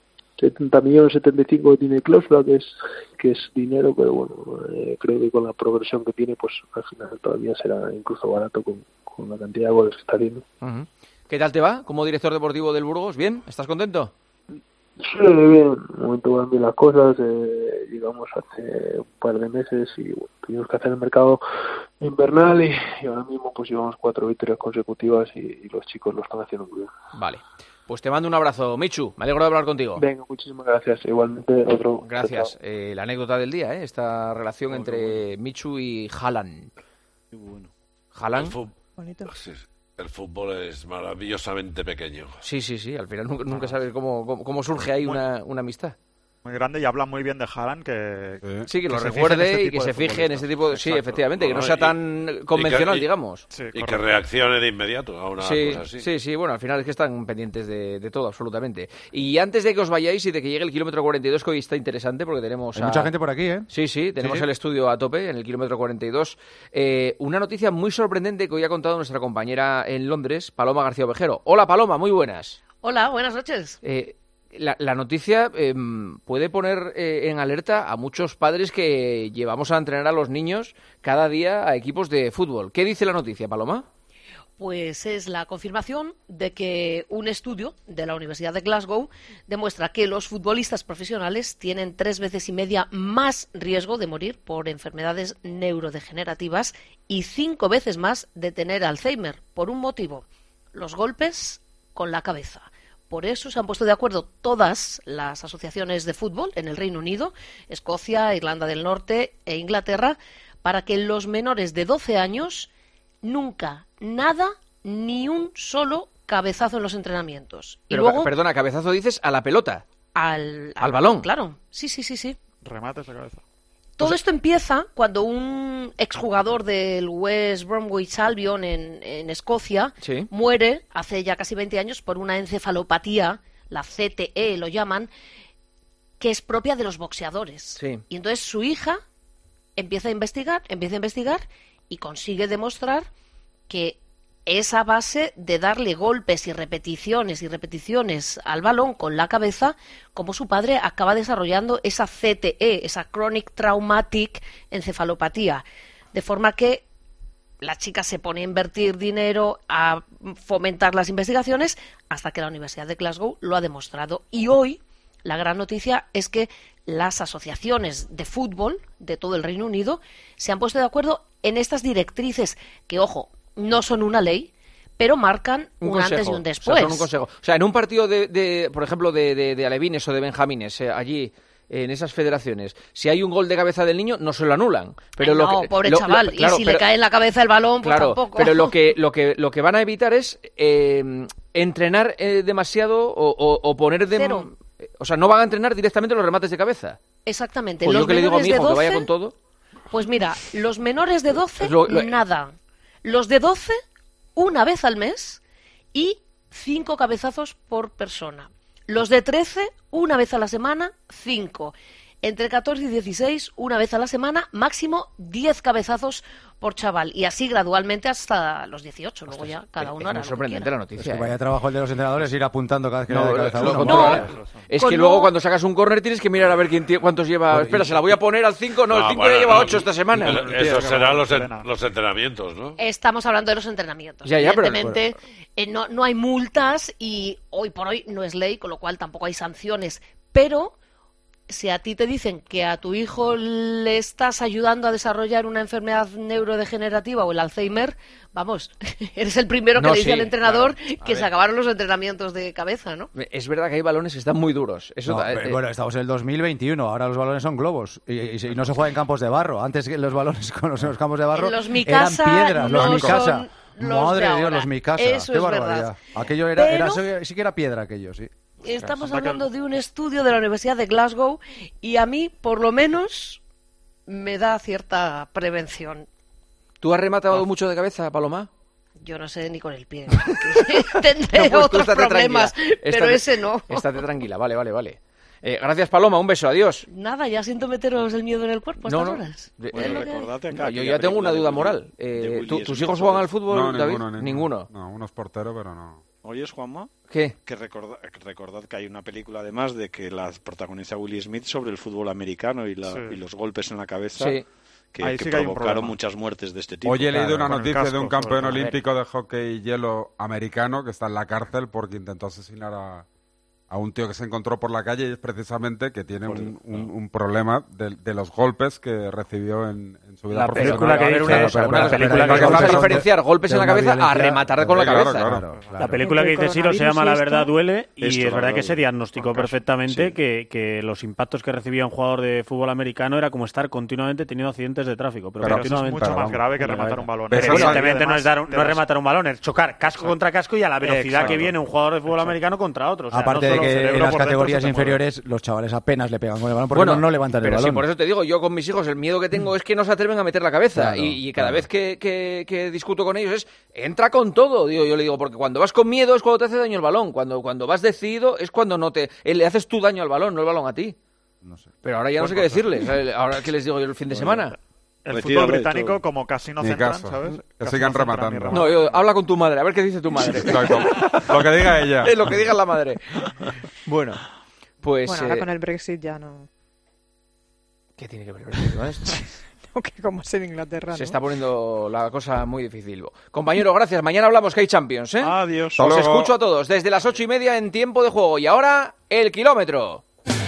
70 millones, 75 que tiene cláusula, que es dinero, pero bueno, creo que con la progresión que tiene, pues al final todavía será incluso barato con la cantidad de goles que está haciendo. Uh-huh. ¿Qué tal te va como director deportivo del Burgos? ¿Bien? ¿Estás contento? Sí, bien, de momento van bien las cosas, llegamos hace un par de meses y bueno, tuvimos que hacer el mercado invernal y ahora mismo pues llevamos 4 victorias consecutivas y los chicos lo están haciendo muy bien. Vale, pues te mando un abrazo, Michu, me alegro de hablar contigo. Venga, muchísimas gracias, igualmente otro. Gracias, la anécdota del día, esta relación entre Michu y Haaland. Qué bueno. Haaland. Bonito. El fútbol es maravillosamente pequeño. Sí, al final nunca sabes cómo surge ahí una amistad. Muy grande y habla muy bien de Haaland, que lo recuerde y que se fije en este tipo de... Sí, efectivamente, que no sea tan convencional, digamos. Y que reaccione de inmediato a una cosa así. Sí, bueno, al final es que están pendientes de todo, absolutamente. Y antes de que os vayáis y de que llegue el kilómetro 42, que hoy está interesante porque tenemos... Hay mucha gente por aquí, ¿eh? Sí, tenemos el estudio a tope en el kilómetro 42. Una noticia muy sorprendente que hoy ha contado nuestra compañera en Londres, Paloma García Ovejero. Hola, Paloma, muy buenas. Hola, buenas noches. La noticia puede poner en alerta a muchos padres que llevamos a entrenar a los niños cada día a equipos de fútbol. ¿Qué dice la noticia, Paloma? Pues es la confirmación de que un estudio de la Universidad de Glasgow demuestra que los futbolistas profesionales tienen 3 veces y media más riesgo de morir por enfermedades neurodegenerativas y 5 veces más de tener Alzheimer, por un motivo: los golpes con la cabeza. Por eso se han puesto de acuerdo todas las asociaciones de fútbol en el Reino Unido, Escocia, Irlanda del Norte e Inglaterra, para que los menores de 12 años nunca, nada, ni un solo cabezazo en los entrenamientos. Pero, luego, perdona, cabezazo dices a la pelota. Al balón. Claro, sí. Remates de cabeza. Todo esto empieza cuando un exjugador del West Bromwich Albion en Escocia muere hace ya casi 20 años por una encefalopatía, la CTE lo llaman, que es propia de los boxeadores. Sí. Y entonces su hija empieza a investigar y consigue demostrar que esa base de darle golpes y repeticiones al balón con la cabeza, como su padre acaba desarrollando esa CTE, esa Chronic Traumatic Encefalopatía. De forma que la chica se pone a invertir dinero, a fomentar las investigaciones, hasta que la Universidad de Glasgow lo ha demostrado. Y hoy la gran noticia es que las asociaciones de fútbol de todo el Reino Unido se han puesto de acuerdo en estas directrices que, ojo, no son una ley, pero marcan un antes y un después. O sea, son un consejo. O sea, en un partido por ejemplo, de alevines o de benjamines, allí en esas federaciones, si hay un gol de cabeza del niño, no se lo anulan. Pero pobre chaval. Claro, y si le cae en la cabeza el balón, pues tampoco. Pero lo que van a evitar es entrenar demasiado o poner de... Cero. O sea, no van a entrenar directamente los remates de cabeza. Exactamente. Pues yo que le digo a mi hijo que vaya con todo. Pues mira, los menores de 12, nada. Los de 12, una vez al mes y 5 cabezazos por persona. Los de 13, una vez a la semana, 5. entre 14 y 16, una vez a la semana, máximo 10 cabezazos por chaval, y así gradualmente hasta los 18, luego ya cada uno hará Es sorprendente la noticia. Es que vaya trabajo el de los entrenadores ir apuntando cada vez que No, le da cabeza uno. no, es que luego cuando sacas un córner tienes que mirar a ver cuántos lleva. Espera, se la voy a poner al 5, no, el 5 ya lleva 8 esta semana. Eso serán los entrenamientos, ¿no? Estamos hablando de los entrenamientos. Ya, Evidentemente, no hay multas y hoy por hoy no es ley, con lo cual tampoco hay sanciones. Pero si a ti te dicen que a tu hijo le estás ayudando a desarrollar una enfermedad neurodegenerativa o el Alzheimer, vamos, eres el primero que le dice al entrenador que se acabaron los entrenamientos de cabeza, ¿no? Es verdad que hay balones que están muy duros. Eso bueno, estamos en el 2021, ahora los balones son globos y no se juega en campos de barro. Antes que los balones con los campos de barro los Mikasa eran piedras, no los Mikasa. son los Madre de de Dios, ahora. los Mikasa. Eso Qué es barbaridad. verdad. Aquello sí que era piedra aquello, sí. Estamos hablando de un estudio de la Universidad de Glasgow y a mí, por lo menos, me da cierta prevención. ¿Tú has rematado mucho de cabeza, Paloma? Yo no sé ni con el pie. Tendré otros problemas, pero ese no. Estate tranquila, vale. Gracias, Paloma, un beso, adiós. Nada, ya siento meteros el miedo en el cuerpo a estas horas. Recordate acá. Yo ya tengo una duda moral. ¿Tus hijos juegan al fútbol, No, David? ninguno. No, uno es portero, pero no. ¿Oyes, Juanma? ¿Qué? Que recordad que hay una película, además, de que la protagoniza Will Smith sobre el fútbol americano y los golpes en la cabeza que provocaron muchas muertes de este tipo. Hoy he leído una noticia de un campeón olímpico de hockey y hielo americano que está en la cárcel porque intentó asesinar a un tío que se encontró por la calle y es precisamente que tiene un problema de los golpes que recibió en su vida profesional. Una película que vas a diferenciar golpes en la cabeza a rematar con la cabeza. La película que dice Siro se llama La verdad duele y es verdad que se diagnosticó perfectamente que los impactos que recibía un jugador de fútbol americano era como estar continuamente teniendo accidentes de tráfico. Pero eso es mucho más grave que rematar un balón. Pero evidentemente no es rematar un balón, es chocar casco contra casco y a la velocidad que viene un jugador de fútbol americano contra otro. O sea, aparte de que en las categorías inferiores los chavales apenas le pegan con el balón porque no levantan el balón. Sí, por eso te digo, yo con mis hijos el miedo que tengo es que no se atreven a meter la cabeza y cada vez que discuto con ellos es entra con todo, yo le digo, porque cuando vas con miedo es cuando te hace daño el balón, cuando vas decidido es cuando le haces tú daño al balón, no el balón a ti. No sé. Pero ahora ya no sé qué decirles, ahora qué les digo yo el fin de semana. El fútbol británico, como casi no centran, ¿sabes? Que sigan rematando. No, habla con tu madre, a ver qué dice tu madre. Lo que diga ella. Lo que diga la madre. Bueno, pues... Bueno, ahora con el Brexit ya no... ¿Qué tiene que ver el Brexit con esto? No, que como es en Inglaterra, Se está poniendo la cosa muy difícil. Compañero, gracias. Mañana hablamos que hay Champions, ¿eh? Adiós. Os escucho a todos desde las 8:30 en Tiempo de Juego. Y ahora, el kilómetro.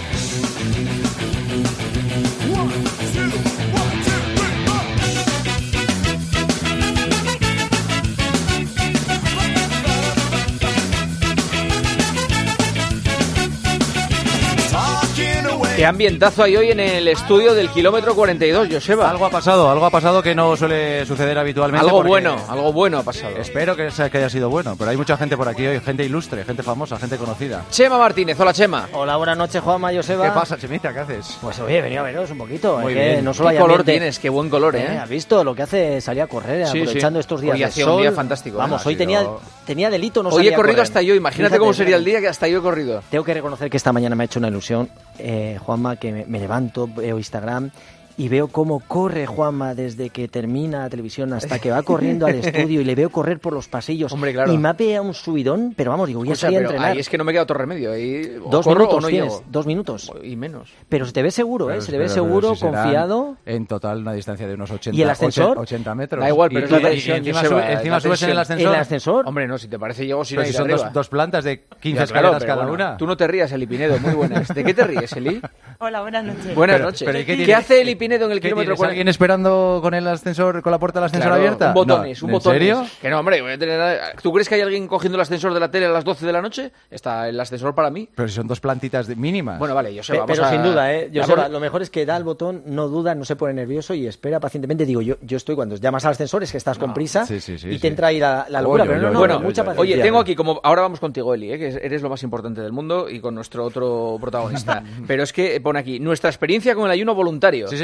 Qué ambientazo hay hoy en el estudio del kilómetro 42, Joseba. Algo ha pasado que no suele suceder habitualmente. Algo bueno ha pasado. Espero que haya sido bueno, pero hay mucha gente por aquí hoy, gente ilustre, gente famosa, gente conocida. Chema Martínez, hola Chema. Hola, buenas noches, Juanma, Joseba. ¿Qué pasa, Chemita? ¿Qué haces? Pues oye, venía a veros un poquito. Muy bien. No solo ¿Qué color tienes? Qué buen color, ¿eh? ¿Has visto lo que hace salir a correr, aprovechando estos días de sol? Un día fantástico. Vamos, hoy tenía delito no salir salir a correr. Hoy he corrido hasta yo, imagínate cómo sería el día que hasta yo he corrido. Tengo que reconocer que esta mañana me ha hecho una ilusión, Juanma, que me levanto, veo Instagram y veo cómo corre Juanma desde que termina la televisión hasta que va corriendo al estudio y le veo correr por los pasillos. Hombre, claro. Y me ha pegado un subidón, pero vamos, digo, voy a salir a entrenar. Ahí es que no me queda otro remedio. Ahí 2 minutos tienes, 2 minutos. Y menos. Pero se te ve seguro, se te ve seguro, confiado. En total una distancia de unos 80, ¿Y el ascensor? 80 metros. Da igual, pero es la tensión. Encima subes en el ascensor. ¿En el ascensor? Hombre, no, si te parece llego sin ir si arriba. Son dos plantas de 15 escaleras cada una. Tú no te rías, Eli Pinedo, muy buenas. ¿De qué te ríes, Eli? Hola, buenas noches. Buenas noches. ¿Qué hace Eli Pinedo en el kilómetro 40? ¿Alguien esperando con el ascensor, con la puerta del ascensor abierta? Un botones, un botones. ¿En serio? Que no, hombre, voy a tener... ¿Tú crees que hay alguien cogiendo el ascensor de la tele a las 12 de la noche? Está el ascensor para mí. Pero si son 2 plantitas mínimas. Bueno, vale, Joseba, pero sin duda, Joseba, lo mejor es que da el botón, no duda, no se pone nervioso y espera pacientemente. Digo, yo estoy cuando llamas al ascensor es que estás con prisa y te entra ahí la locura. Pero no, mucha paciencia. Oye, tengo aquí, como ahora vamos contigo, Eli, que eres lo más importante del mundo y con nuestro otro protagonista. Pero es que pone aquí, nuestra experiencia con el ayuno voluntario. Sí, señor.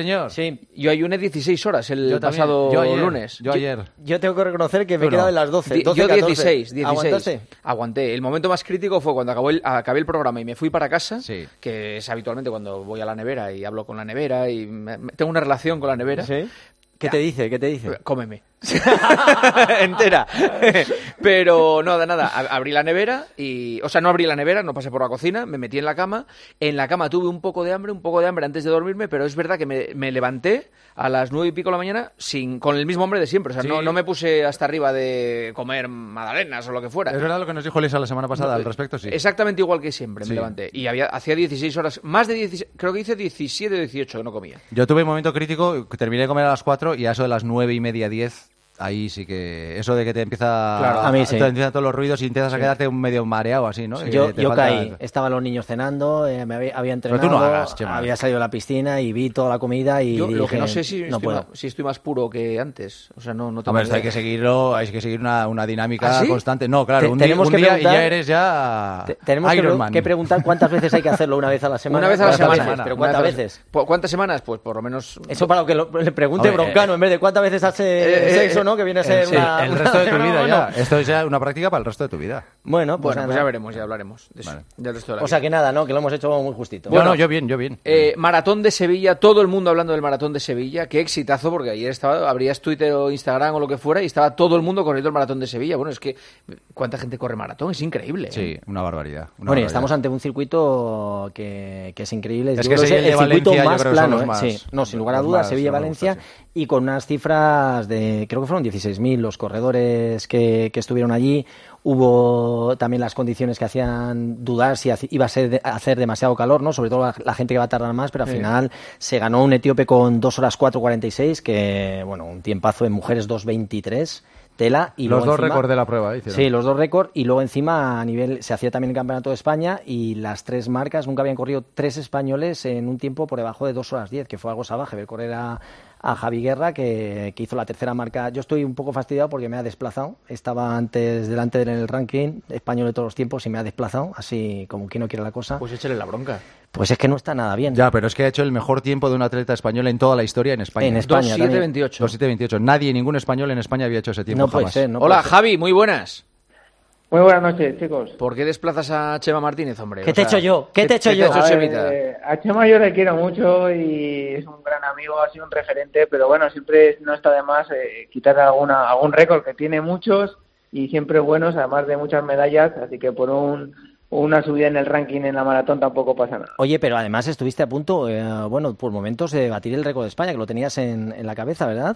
señor. Sí. Yo ayuné 16 horas el pasado lunes. Yo ayer. Yo tengo que reconocer que me he quedado en las 12. Yo 16. ¿Aguantaste? Aguanté. El momento más crítico fue cuando acabé el programa y me fui para casa, que es habitualmente cuando voy a la nevera y hablo con la nevera y tengo una relación con la nevera. ¿Sí? ¿Qué te dice? Cómeme. Entera. Pero nada, abrí la nevera no abrí la nevera, no pasé por la cocina, me metí en la cama tuve un poco de hambre antes de dormirme, pero es verdad que me levanté a las 9 y pico de la mañana con el mismo hambre de siempre, o sea, no me puse hasta arriba de comer magdalenas o lo que fuera. Es verdad lo que nos dijo Lisa la semana pasada al respecto, sí. Exactamente igual que siempre me levanté, y hacía 16 horas, más de 16, creo que hice 17 o 18 que no comía. Yo tuve un momento crítico, terminé de comer a las 4 y a eso de las 9:30, 10... Ahí sí que... Eso de que te empieza... a mí sí. Te empiezan todos los ruidos y empiezas a quedarte medio mareado así, ¿no? Yo caí. Estaban los niños cenando, me había entrenado, pero tú no hagas, Chema. Había salido a la piscina y vi toda la comida y yo lo que no sé si estoy más puro que antes. O sea, no tengo Hombre, hay que seguir una dinámica constante. No, claro, un día y ya eres tenemos Iron Man. que preguntar cuántas veces hay que hacerlo, una vez a la semana. Una vez a la semana. ¿Pero cuántas veces? ¿Cuántas semanas? Pues por lo menos... Eso para lo que le pregunte Broncano, en vez de cuántas veces hace sexo, ¿no? Que viene a ser el resto de tu vida ya. Esto es ya una práctica para el resto de tu vida. Bueno, pues ya veremos, ya hablaremos de eso. O sea que nada, ¿no? Que lo hemos hecho muy justito. Bueno, yo bien. Maratón de Sevilla, todo el mundo hablando del Maratón de Sevilla. Qué exitazo, porque ayer abrías Twitter o Instagram o lo que fuera y estaba todo el mundo corriendo el Maratón de Sevilla. Bueno, es que ¿cuánta gente corre maratón? Es increíble. Sí, una barbaridad. Bueno, y estamos ante un circuito que es increíble. Es que el circuito Valencia, más plano, más, sí. No, sin lugar a dudas, Sevilla-Valencia, y con unas cifras de, creo que fueron 16.000 los corredores que estuvieron allí. Hubo también las condiciones que hacían dudar si iba a hacer demasiado calor, ¿no? Sobre todo la gente que va a tardar más, pero al final se ganó un etíope con 2 horas 4:46, que, bueno, un tiempazo en mujeres 2:23. Tela, y los dos récords de la prueba, dice. Sí, los 2 récords, y luego encima a nivel se hacía también el Campeonato de España y las 3 marcas, nunca habían corrido 3 españoles en un tiempo por debajo de 2 horas 10, que fue algo salvaje ver correr a Javi Guerra, que hizo la tercera marca. Yo estoy un poco fastidiado porque me ha desplazado, estaba antes delante en el ranking español de todos los tiempos y me ha desplazado, así como quien no quiere la cosa. Pues échale la bronca. Pues es que no está nada bien. Ya, pero es que ha hecho el mejor tiempo de un atleta español en toda la historia en España. En España 2:7:28. 2:7:28. Nadie, ningún español en España había hecho ese tiempo jamás. Hola, Javi, muy buenas. Muy buenas noches, chicos. ¿Por qué desplazas a Chema Martínez, hombre? ¿Qué te he hecho yo? ¿Qué te he hecho yo? A Chema yo le quiero mucho y es un gran amigo, ha sido un referente, pero bueno, siempre no está de más quitar algún récord, que tiene muchos y siempre buenos, además de muchas medallas, así que por una subida en el ranking en la maratón tampoco pasa nada. Oye, pero además estuviste a punto, por momentos, de batir el récord de España, que lo tenías en la cabeza, ¿verdad?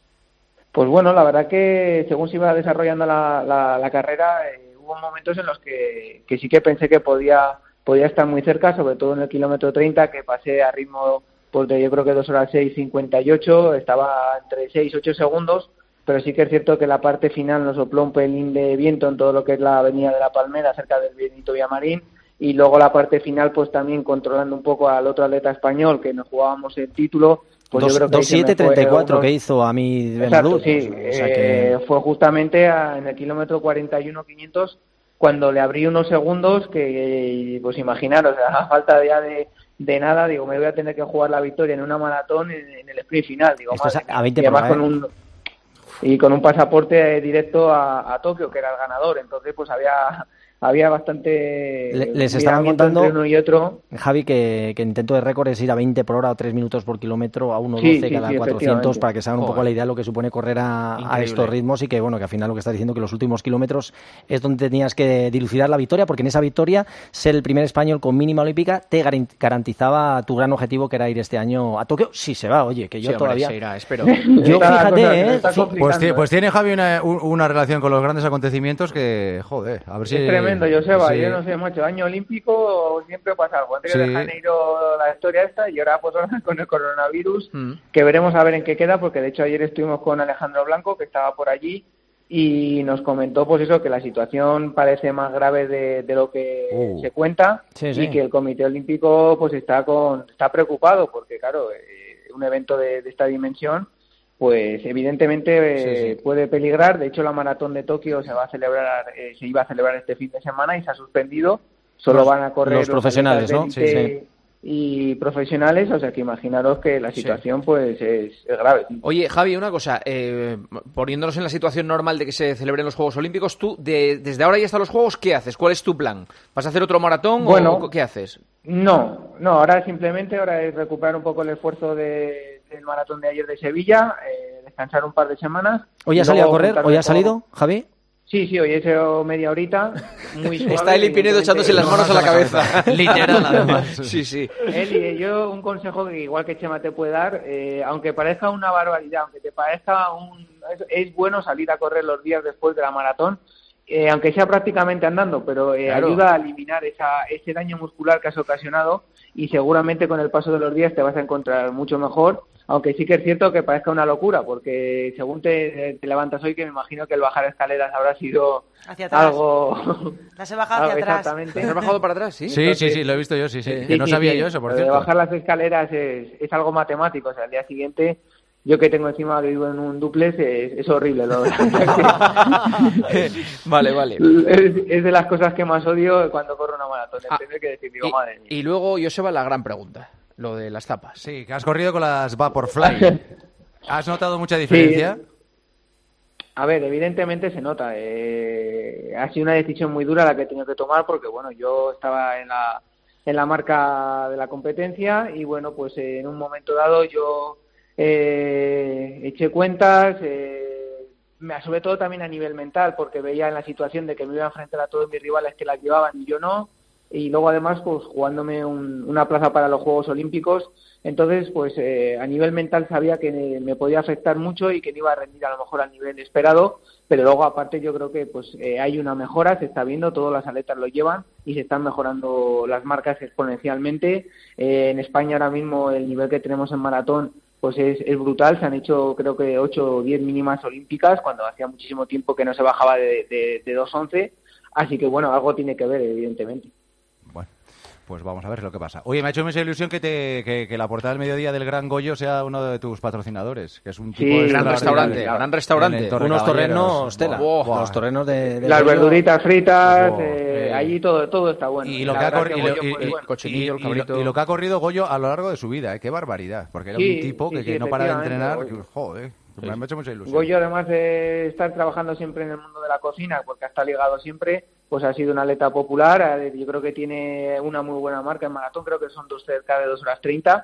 Pues bueno, la verdad que según se iba desarrollando la carrera, hubo momentos en los que sí que pensé que podía estar muy cerca, sobre todo en el kilómetro 30, que pasé a ritmo pues de yo creo que 2 horas 6:58, estaba entre 6 y 8 segundos, pero sí que es cierto que la parte final nos sopló un pelín de viento en todo lo que es la avenida de la Palmera, cerca del Benito Villamarín, y luego la parte final pues también controlando un poco al otro atleta español que nos jugábamos el título. Pues yo creo que 2:7:34 que hizo a mí Benadou. Sí, o sea que fue justamente en el kilómetro 41.500 cuando le abrí unos segundos que, pues imaginaros, a falta ya de nada, digo, me voy a tener que jugar la victoria en una maratón en el sprint final. Digo, esto madre, es a 20 y además con un pasaporte directo a Tokio, que era el ganador, entonces pues había bastante... Les estaban contando, entre uno y otro. Javi, que el intento de récord es ir a 20 por hora o 3 minutos por kilómetro a 1:12 cada 400, para que se hagan un poco la idea de lo que supone correr a estos ritmos, y que bueno, que al final lo que estás diciendo que los últimos kilómetros es donde tenías que dilucidar la victoria, porque en esa victoria ser el primer español con mínima olímpica te garantizaba tu gran objetivo, que era ir este año a Tokio, si se va, oye, que yo todavía... Se irá, espero. Yo fíjate, pues tiene Javi una relación con los grandes acontecimientos que, joder, a ver si... Tremendo, Joseba, sí. Yo no sé, macho, año olímpico siempre pasa algo. Antes de Janeiro la historia esta, y ahora pues con el coronavirus, que veremos a ver en qué queda, porque de hecho ayer estuvimos con Alejandro Blanco, que estaba por allí, y nos comentó pues eso, que la situación parece más grave de lo que se cuenta, y que el Comité Olímpico pues está preocupado, porque claro, un evento de esta dimensión pues evidentemente puede peligrar. De hecho, la maratón de Tokio se iba a celebrar este fin de semana y se ha suspendido. Solo van a correr los profesionales, ¿no? y profesionales, o sea que imaginaros que la situación pues es grave. Oye, Javi, una cosa, poniéndonos en la situación normal de que se celebren los Juegos Olímpicos, tú desde ahora y hasta los Juegos, ¿qué haces? ¿Cuál es tu plan? ¿Vas a hacer otro maratón o qué haces? No, ahora es recuperar un poco el esfuerzo del maratón de ayer de Sevilla, descansar un par de semanas. ¿Hoy has salido a correr? ¿Hoy has salido, Javi? Sí, hoy he hecho media horita. Muy suave. Está Eli Pinedo echándose las manos a la cabeza. Literal, además. Sí. Eli, yo un consejo que igual que Chema te puede dar, aunque parezca una barbaridad, aunque te parezca es bueno salir a correr los días después de la maratón, aunque sea prácticamente andando, pero claro, ayuda a eliminar ese daño muscular que has ocasionado y seguramente con el paso de los días te vas a encontrar mucho mejor. Aunque sí que es cierto que parezca una locura, porque según te levantas hoy, que me imagino que el bajar escaleras habrá sido algo... Las he bajado hacia atrás. Exactamente. ¿Has bajado para atrás? Sí, sí, lo he visto yo, sí. Que no sabía yo eso, por cierto. Bajar las escaleras es algo matemático, o sea, al día siguiente... Yo que tengo encima, que vivo en un dúplex, es horrible. Vale. Es de las cosas que más odio cuando corro una maratón. Tener que decir, digo, madre mía. Y luego, Joseba, la gran pregunta, lo de las tapas. Sí, que has corrido con las Vaporfly. ¿Has notado mucha diferencia? Sí. A ver, evidentemente se nota. Ha sido una decisión muy dura la que he tenido que tomar porque, bueno, yo estaba en la marca de la competencia y, bueno, pues en un momento dado yo... eché cuentas, sobre todo también a nivel mental, porque veía en la situación de que me iba a enfrentar a todos mis rivales que las llevaban y yo no, y luego además pues jugándome una plaza para los Juegos Olímpicos, entonces pues a nivel mental sabía que me podía afectar mucho y que no iba a rendir a lo mejor al nivel esperado, pero luego aparte yo creo que pues hay una mejora, se está viendo, todas las atletas lo llevan y se están mejorando las marcas exponencialmente. En España ahora mismo el nivel que tenemos en maratón pues es brutal, se han hecho creo que 8 o 10 mínimas olímpicas cuando hacía muchísimo tiempo que no se bajaba de 2:11, así que bueno, algo tiene que ver evidentemente. Bueno, pues vamos a ver lo que pasa. Oye, me ha hecho mucha ilusión que la portada del mediodía del Gran Goyo sea uno de tus patrocinadores, que es un tipo de gran restaurante. Unos torrenos, tela. Los torrenos de las verduritas fritas, allí todo está bueno. Y lo que ha corrido Goyo a lo largo de su vida, qué barbaridad, porque era un tipo que no para de entrenar, joder. Me ha hecho mucha ilusión. Goyo, además de estar trabajando siempre en el mundo de la cocina, porque ha estado ligado siempre, pues ha sido un atleta popular. Yo creo que tiene una muy buena marca en maratón, creo que son cerca de 2:30,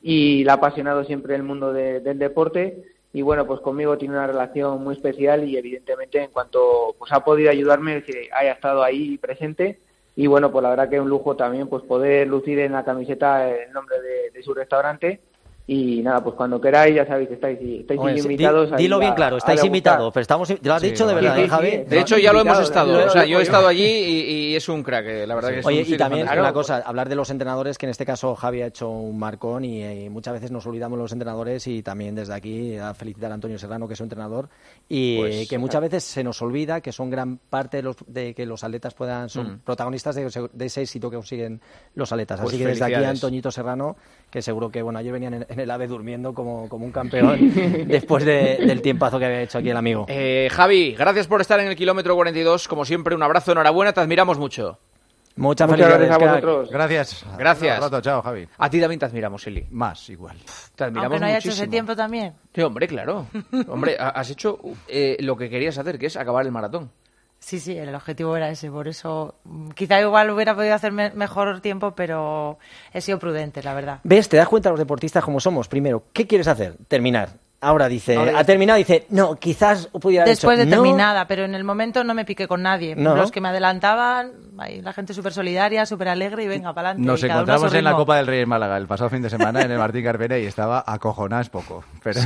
y le ha apasionado siempre el mundo del deporte. Y bueno, pues conmigo tiene una relación muy especial y evidentemente en cuanto pues ha podido ayudarme, que haya estado ahí presente. Y bueno, pues la verdad que es un lujo también pues poder lucir en la camiseta el nombre de su restaurante. Y nada, pues cuando queráis, ya sabéis que estáis invitados. Dilo bien claro, estáis invitados. Pero lo has dicho de verdad, Javi. De hecho, ya lo hemos estado. O sea, yo he estado allí y es un crack. La verdad que es Oye, y también una cosa, hablar de los entrenadores, que en este caso Javi ha hecho un marcón y muchas veces nos olvidamos los entrenadores, y también desde aquí a felicitar a Antonio Serrano, que es un entrenador, y pues, que muchas veces se nos olvida que son gran parte de que los atletas son protagonistas de ese éxito que consiguen los atletas. Así que desde aquí a Antoñito Serrano, que seguro que ayer venían en el AVE durmiendo como un campeón después del tiempazo que había hecho aquí el amigo. Javi, gracias por estar en el kilómetro 42, como siempre, un abrazo, enhorabuena, te admiramos mucho. Muchas felicidades gracias a vosotros. Gracias. Gracias. Rato, chao, Javi. A ti también te admiramos, Eli. Más, igual. Te admiramos aunque no haya muchísimo. Hecho ese tiempo también. Sí, hombre, claro. Hombre, has hecho lo que querías hacer, que es acabar el maratón. Sí, el objetivo era ese, por eso quizá igual hubiera podido hacer mejor tiempo, pero he sido prudente, la verdad. ¿Ves? Te das cuenta los deportistas como somos. Primero, ¿qué quieres hacer? Terminar. Ahora ha terminado, dice, no, quizás pudiera haber después hecho, determinada, pero en el momento no me piqué con nadie. No. Los que me adelantaban, la gente súper solidaria, súper alegre y venga, para adelante. Nos encontramos en la Copa del Rey en Málaga el pasado fin de semana en el Martín Carpena y estaba acojonada, es poco. Pero,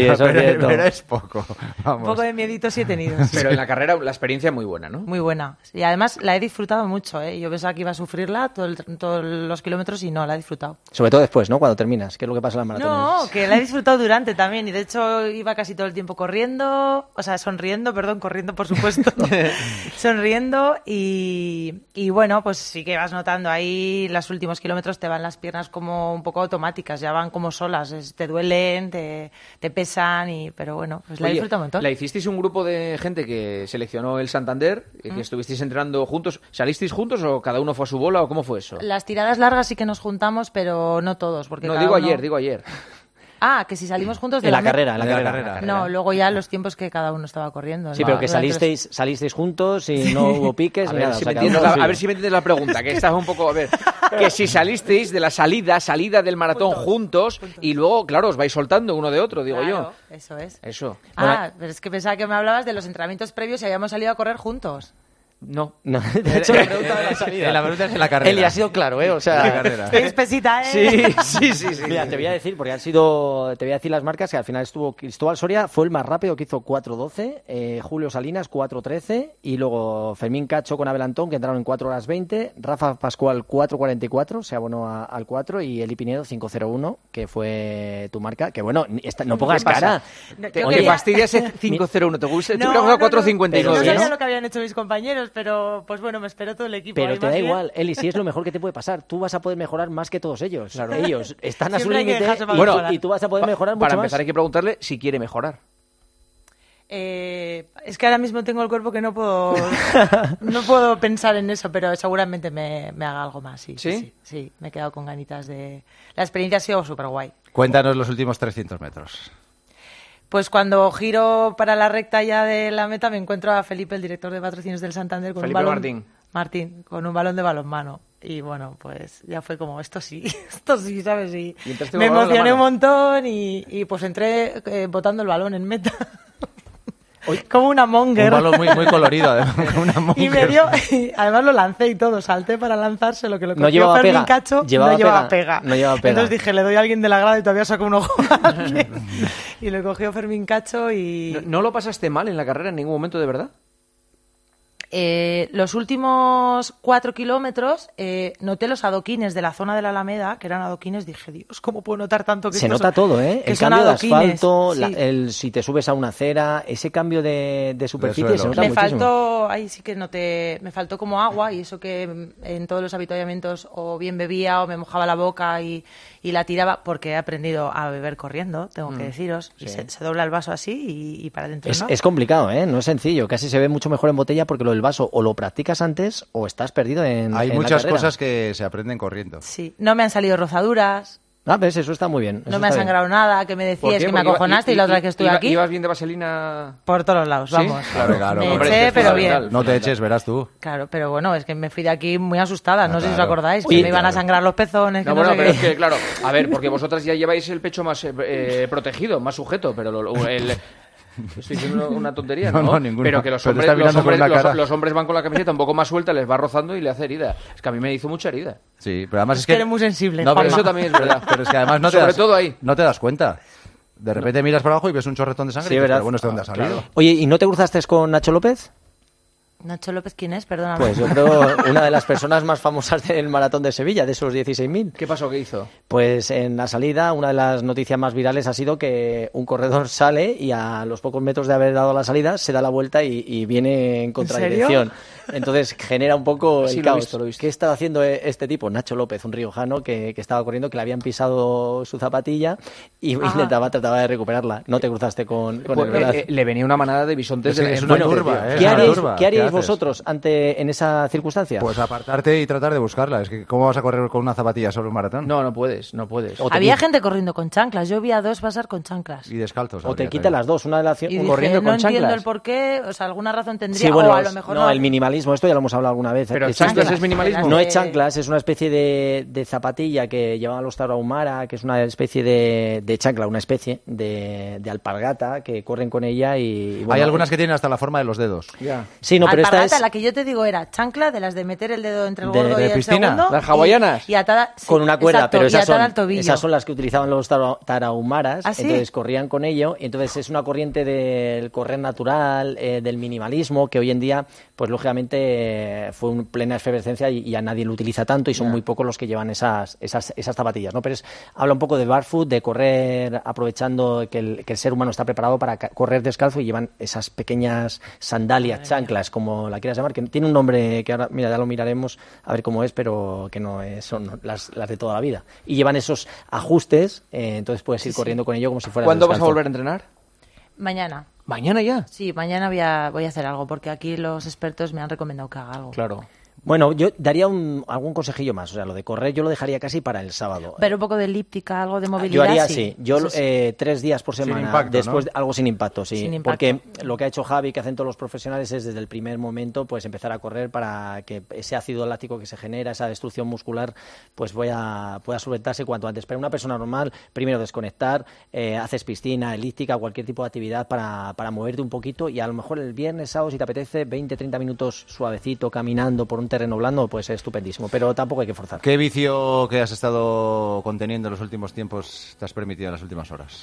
pero es poco. Vamos. Un poco de miedito sí he tenido. Pero en la carrera la experiencia muy buena, ¿no? Muy buena. Y además la he disfrutado mucho, ¿eh? Yo pensaba que iba a sufrirla todos los kilómetros y no, la he disfrutado. Sobre todo después, ¿no? Cuando terminas, ¿qué es lo que pasa en la maratón? No, que la he disfrutado durante también y de de hecho iba casi todo el tiempo corriendo, o sea, sonriendo, perdón, corriendo por supuesto, sonriendo y bueno, pues sí que vas notando ahí los últimos kilómetros te van las piernas como un poco automáticas, ya van como solas, te duelen, te pesan, pero bueno, pues la disfruto un montón. ¿La hicisteis un grupo de gente que seleccionó el Santander, que estuvisteis entrenando juntos? ¿Salisteis juntos o cada uno fue a su bola o cómo fue eso? Las tiradas largas sí que nos juntamos, pero no todos, porque no, cada digo uno... ayer. Ah, que si salimos juntos de la carrera. No, luego ya los tiempos que cada uno estaba corriendo. Sí, pero que salisteis juntos y no hubo piques ni nada. A ver si me entiendes la pregunta, que estás un poco... A ver, que si salisteis de la salida del maratón juntos y luego, claro, os vais soltando uno de otro, digo yo. Eso es. Eso. Pero es que pensaba que me hablabas de los entrenamientos previos y habíamos salido a correr juntos. No. De hecho, la pregunta de la salida. La pregunta es en la carrera. Eli ha sido claro, O sea, la carrera. Qué espesita, ¿eh? Sí. Mira, te voy a decir, porque te voy a decir las marcas, que al final estuvo Cristóbal Soria, fue el más rápido, que hizo 4:12, Julio Salinas 4:13, y luego Fermín Cacho con Abel Antón, que entraron en 4 horas 20, Rafa Pascual 4:44, se abonó al 4, y Eli Pinedo 5:01, que fue tu marca, que bueno, no pongas cara. Te fastidia ese 5:01, te gusta, te hubiera gustado 4:59. No sabía lo que habían hecho mis compañeros, pero pues bueno, me esperó todo el equipo. Pero te da igual, Eli, si es lo mejor que te puede pasar. Tú vas a poder mejorar más que todos ellos. Claro. Ellos están a su límite y tú vas a poder mejorar mucho más. Para empezar hay que preguntarle si quiere mejorar. Es que ahora mismo tengo el cuerpo que no puedo pensar en eso, pero seguramente me haga algo más. Sí, me he quedado con ganitas de... La experiencia ha sido súper guay. Cuéntanos los últimos 300 metros. Pues cuando giro para la recta ya de la meta me encuentro a Felipe, el director de patrocinios del Santander, con Felipe un balón... Martín, con un balón de balonmano. Y bueno, pues ya fue como, esto sí, ¿sabes? Y me emocioné un montón y pues entré botando el balón en meta. Como una monger. Un balón muy colorido, además. Una monger. Y me dio, además lo lancé y todo, salté para lanzárselo, que lo cogió Fermín Cacho, no llevaba pega. Entonces dije, le doy a alguien de la grada y todavía saco un ojo a alguien. Y lo cogió Fermín Cacho y... ¿No lo pasaste mal en la carrera en ningún momento, de verdad? Los últimos 4 kilómetros noté los adoquines de la zona de la Alameda, que eran adoquines, dije, Dios, ¿cómo puedo notar tanto que se nota todo, ¿eh? El cambio de asfalto, sí. Si te subes a una acera, ese cambio de superficie se nota muchísimo. Ahí sí que noté, me faltó como agua, y eso que en todos los avituallamientos o bien bebía o me mojaba la boca y la tiraba, porque he aprendido a beber corriendo, tengo que deciros. Sí. Se dobla el vaso así y para adentro. Es complicado, ¿eh? No es sencillo, casi se ve mucho mejor en botella porque el vaso o lo practicas antes o estás perdido en Hay muchas la cosas que se aprenden corriendo. Sí, no me han salido rozaduras. ¿Ves? Eso está muy bien. No me ha sangrado nada, que me decías que me acojonaste y la otra vez que estuve aquí. ¿Ibas bien de vaselina? Por todos lados, vamos. ¿Sí? Claro. Me eché, pero bien. No te eches, verás tú. Claro, pero bueno, es que me fui de aquí muy asustada, no sé si os acordáis, que me iban a sangrar los pezones. No, bueno, pero es que, claro, a ver, porque vosotras ya lleváis el pecho más protegido, más sujeto, pero estoy diciendo una tontería, ¿no? No, ninguna. Pero que los hombres van con la camiseta un poco más suelta, les va rozando y le hace herida. Es que a mí me hizo mucha herida. Sí, pero además es que eres muy sensible. No, pero eso también es verdad. Pero es que además no te das cuenta. De repente miras para abajo y ves un chorretón de sangre. Sí, y dices, ¿verdad? Pero bueno, ¿esto dónde ha salido? Claro. Oye, ¿y no te cruzaste con Nacho López? ¿Nacho López quién es? Perdóname. Pues yo creo una de las personas más famosas del Maratón de Sevilla, de esos 16.000. ¿Qué pasó? ¿Qué hizo? Pues en la salida, una de las noticias más virales ha sido que un corredor sale y a los pocos metros de haber dado la salida se da la vuelta y viene en contradirección. Entonces genera un poco el caos. Lo he visto. ¿Qué estaba haciendo este tipo? Nacho López, un riojano que estaba corriendo, que le habían pisado su zapatilla y trataba de recuperarla. No te cruzaste con el verdad. Le venía una manada de bisontes. Es una turba. ¿Qué haríais vosotros en esa circunstancia? Pues apartarte y tratar de buscarla. Es que ¿cómo vas a correr con una zapatilla sobre un maratón? No puedes. Había gente corriendo con chanclas. Yo vi a 2 pasar con chanclas. Y descalzos. O te quita las dos. Una de las corriendo con chanclas. No entiendo el porqué. O sea, alguna razón tendría. Sí, bueno, o a lo mejor no. El minimalismo, esto ya lo hemos hablado alguna vez. ¿Pero chanclas es minimalismo? No es chanclas, es una especie de zapatilla que llevaban los tarahumara, que es una especie de chancla, una especie de alpargata que corren con ella y... Bueno, hay algunas que tienen hasta la forma de los dedos. Ya. Sí, no, alpargata, la que yo te digo era chancla, de las de meter el dedo entre el gordo y el segundo. Las hawaianas. Y atada, sí, con una cuerda, exacto, pero esas son las que utilizaban los tarahumaras. ¿Ah, sí? Entonces corrían con ello. Y entonces es una corriente del correr natural, del minimalismo, que hoy en día, pues lógicamente fue una plena efervescencia y a nadie lo utiliza tanto y son muy pocos los que llevan esas zapatillas, ¿no? Pero habla un poco de barefoot, de correr aprovechando que el ser humano está preparado para correr descalzo y llevan esas pequeñas sandalias, chanclas, como la quieras llamar, que tiene un nombre que ahora, mira, ya lo miraremos a ver cómo es, pero que no son las de toda la vida. Y llevan esos ajustes, entonces puedes ir corriendo con ello como si fuera ¿Cuándo descalzo. vas a volver a entrenar? Mañana. ¿Mañana ya? Sí, mañana voy a hacer algo, porque aquí los expertos me han recomendado que haga algo. Claro. Bueno, yo daría algún consejillo más. O sea, lo de correr yo lo dejaría casi para el sábado. Pero un poco de elíptica, algo de movilidad. Yo haría sí. Yo 3 días por semana, sin impacto, después ¿no? algo sin impacto, sí. Sin impacto. Porque lo que ha hecho Javi, que hacen todos los profesionales, es desde el primer momento pues empezar a correr para que ese ácido láctico que se genera, esa destrucción muscular, pues pueda solventarse cuanto antes. Pero una persona normal, primero desconectar, haces piscina, elíptica, cualquier tipo de actividad para moverte un poquito y a lo mejor el viernes, sábado, si te apetece, 20-30 minutos suavecito, caminando por un terreno blando, pues es estupendísimo, pero tampoco hay que forzar. ¿Qué vicio que has estado conteniendo en los últimos tiempos te has permitido en las últimas horas?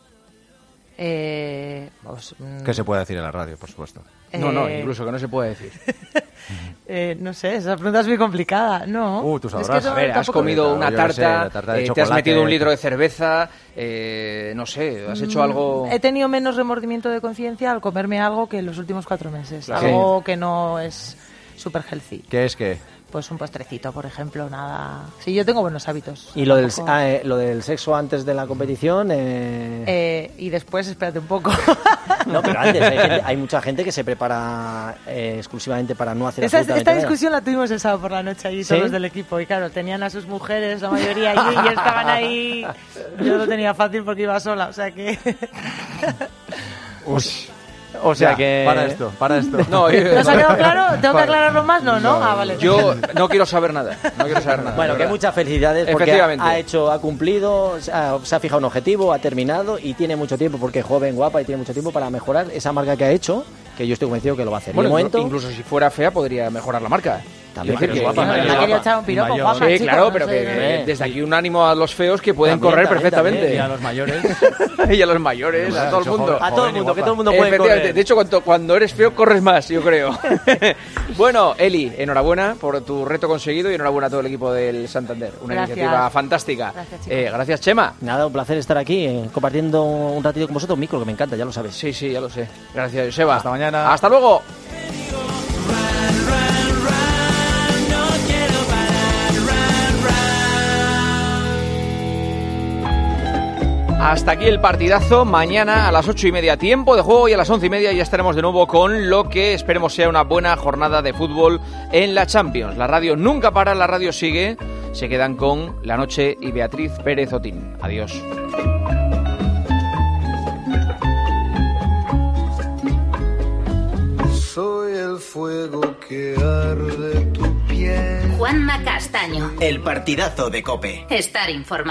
¿Qué se puede decir en la radio, por supuesto? No, incluso que no se puede decir. No sé, esa pregunta es muy complicada. No. Tú sabrás. Es que a ver, has comido una tarta, te has metido 1 litro de cerveza, no sé, has hecho algo... He tenido menos remordimiento de conciencia al comerme algo que en los últimos 4 meses. Claro. Algo que no es súper healthy. ¿Qué es qué? Pues un postrecito, por ejemplo, nada. Sí, yo tengo buenos hábitos. ¿Y lo del sexo antes de la competición? Y después, espérate un poco. No, pero antes hay mucha gente que se prepara exclusivamente para no hacer Esta discusión la tuvimos el sábado por la noche allí, todos del equipo. Y claro, tenían a sus mujeres, la mayoría allí, y estaban ahí. Yo lo tenía fácil porque iba sola, o sea que... O sea que... Para esto. No, ¿Nos ha quedado claro? ¿Tengo que aclararlo más? No. Ah, vale. Yo no quiero saber nada. Bueno, que muchas felicidades porque ha cumplido, se ha fijado un objetivo, ha terminado y tiene mucho tiempo porque es joven, guapa y tiene mucho tiempo para mejorar esa marca que ha hecho, que yo estoy convencido que lo va a hacer. Bueno, incluso si fuera fea podría mejorar la marca. También decir que guapa. Me ha querido echar un piropo, guapa. Sí, claro, pero que desde aquí un ánimo a los feos que pueden correr perfectamente. Y a los mayores. Y a los mayores, a todo el mundo. A todo el mundo, que todo el mundo puede correr. De hecho, cuando eres feo corres más, yo creo. Bueno, Eli, enhorabuena por tu reto conseguido y enhorabuena a todo el equipo del Santander. Una iniciativa fantástica. Gracias, Chema. Nada, un placer estar aquí compartiendo un ratito con vosotros. Micro, que me encanta, ya lo sabes. Sí, ya lo sé. Gracias, Joseba. Hasta mañana. Hasta luego. Hasta aquí el partidazo. Mañana a las 8:30 tiempo de juego y a las 11:30 ya estaremos de nuevo con lo que esperemos sea una buena jornada de fútbol en la Champions. La radio nunca para, la radio sigue. Se quedan con La Noche y Beatriz Pérez Otín. Adiós. Soy el fuego que arde tu piel. Juanma Castaño. El partidazo de COPE. Estar informado.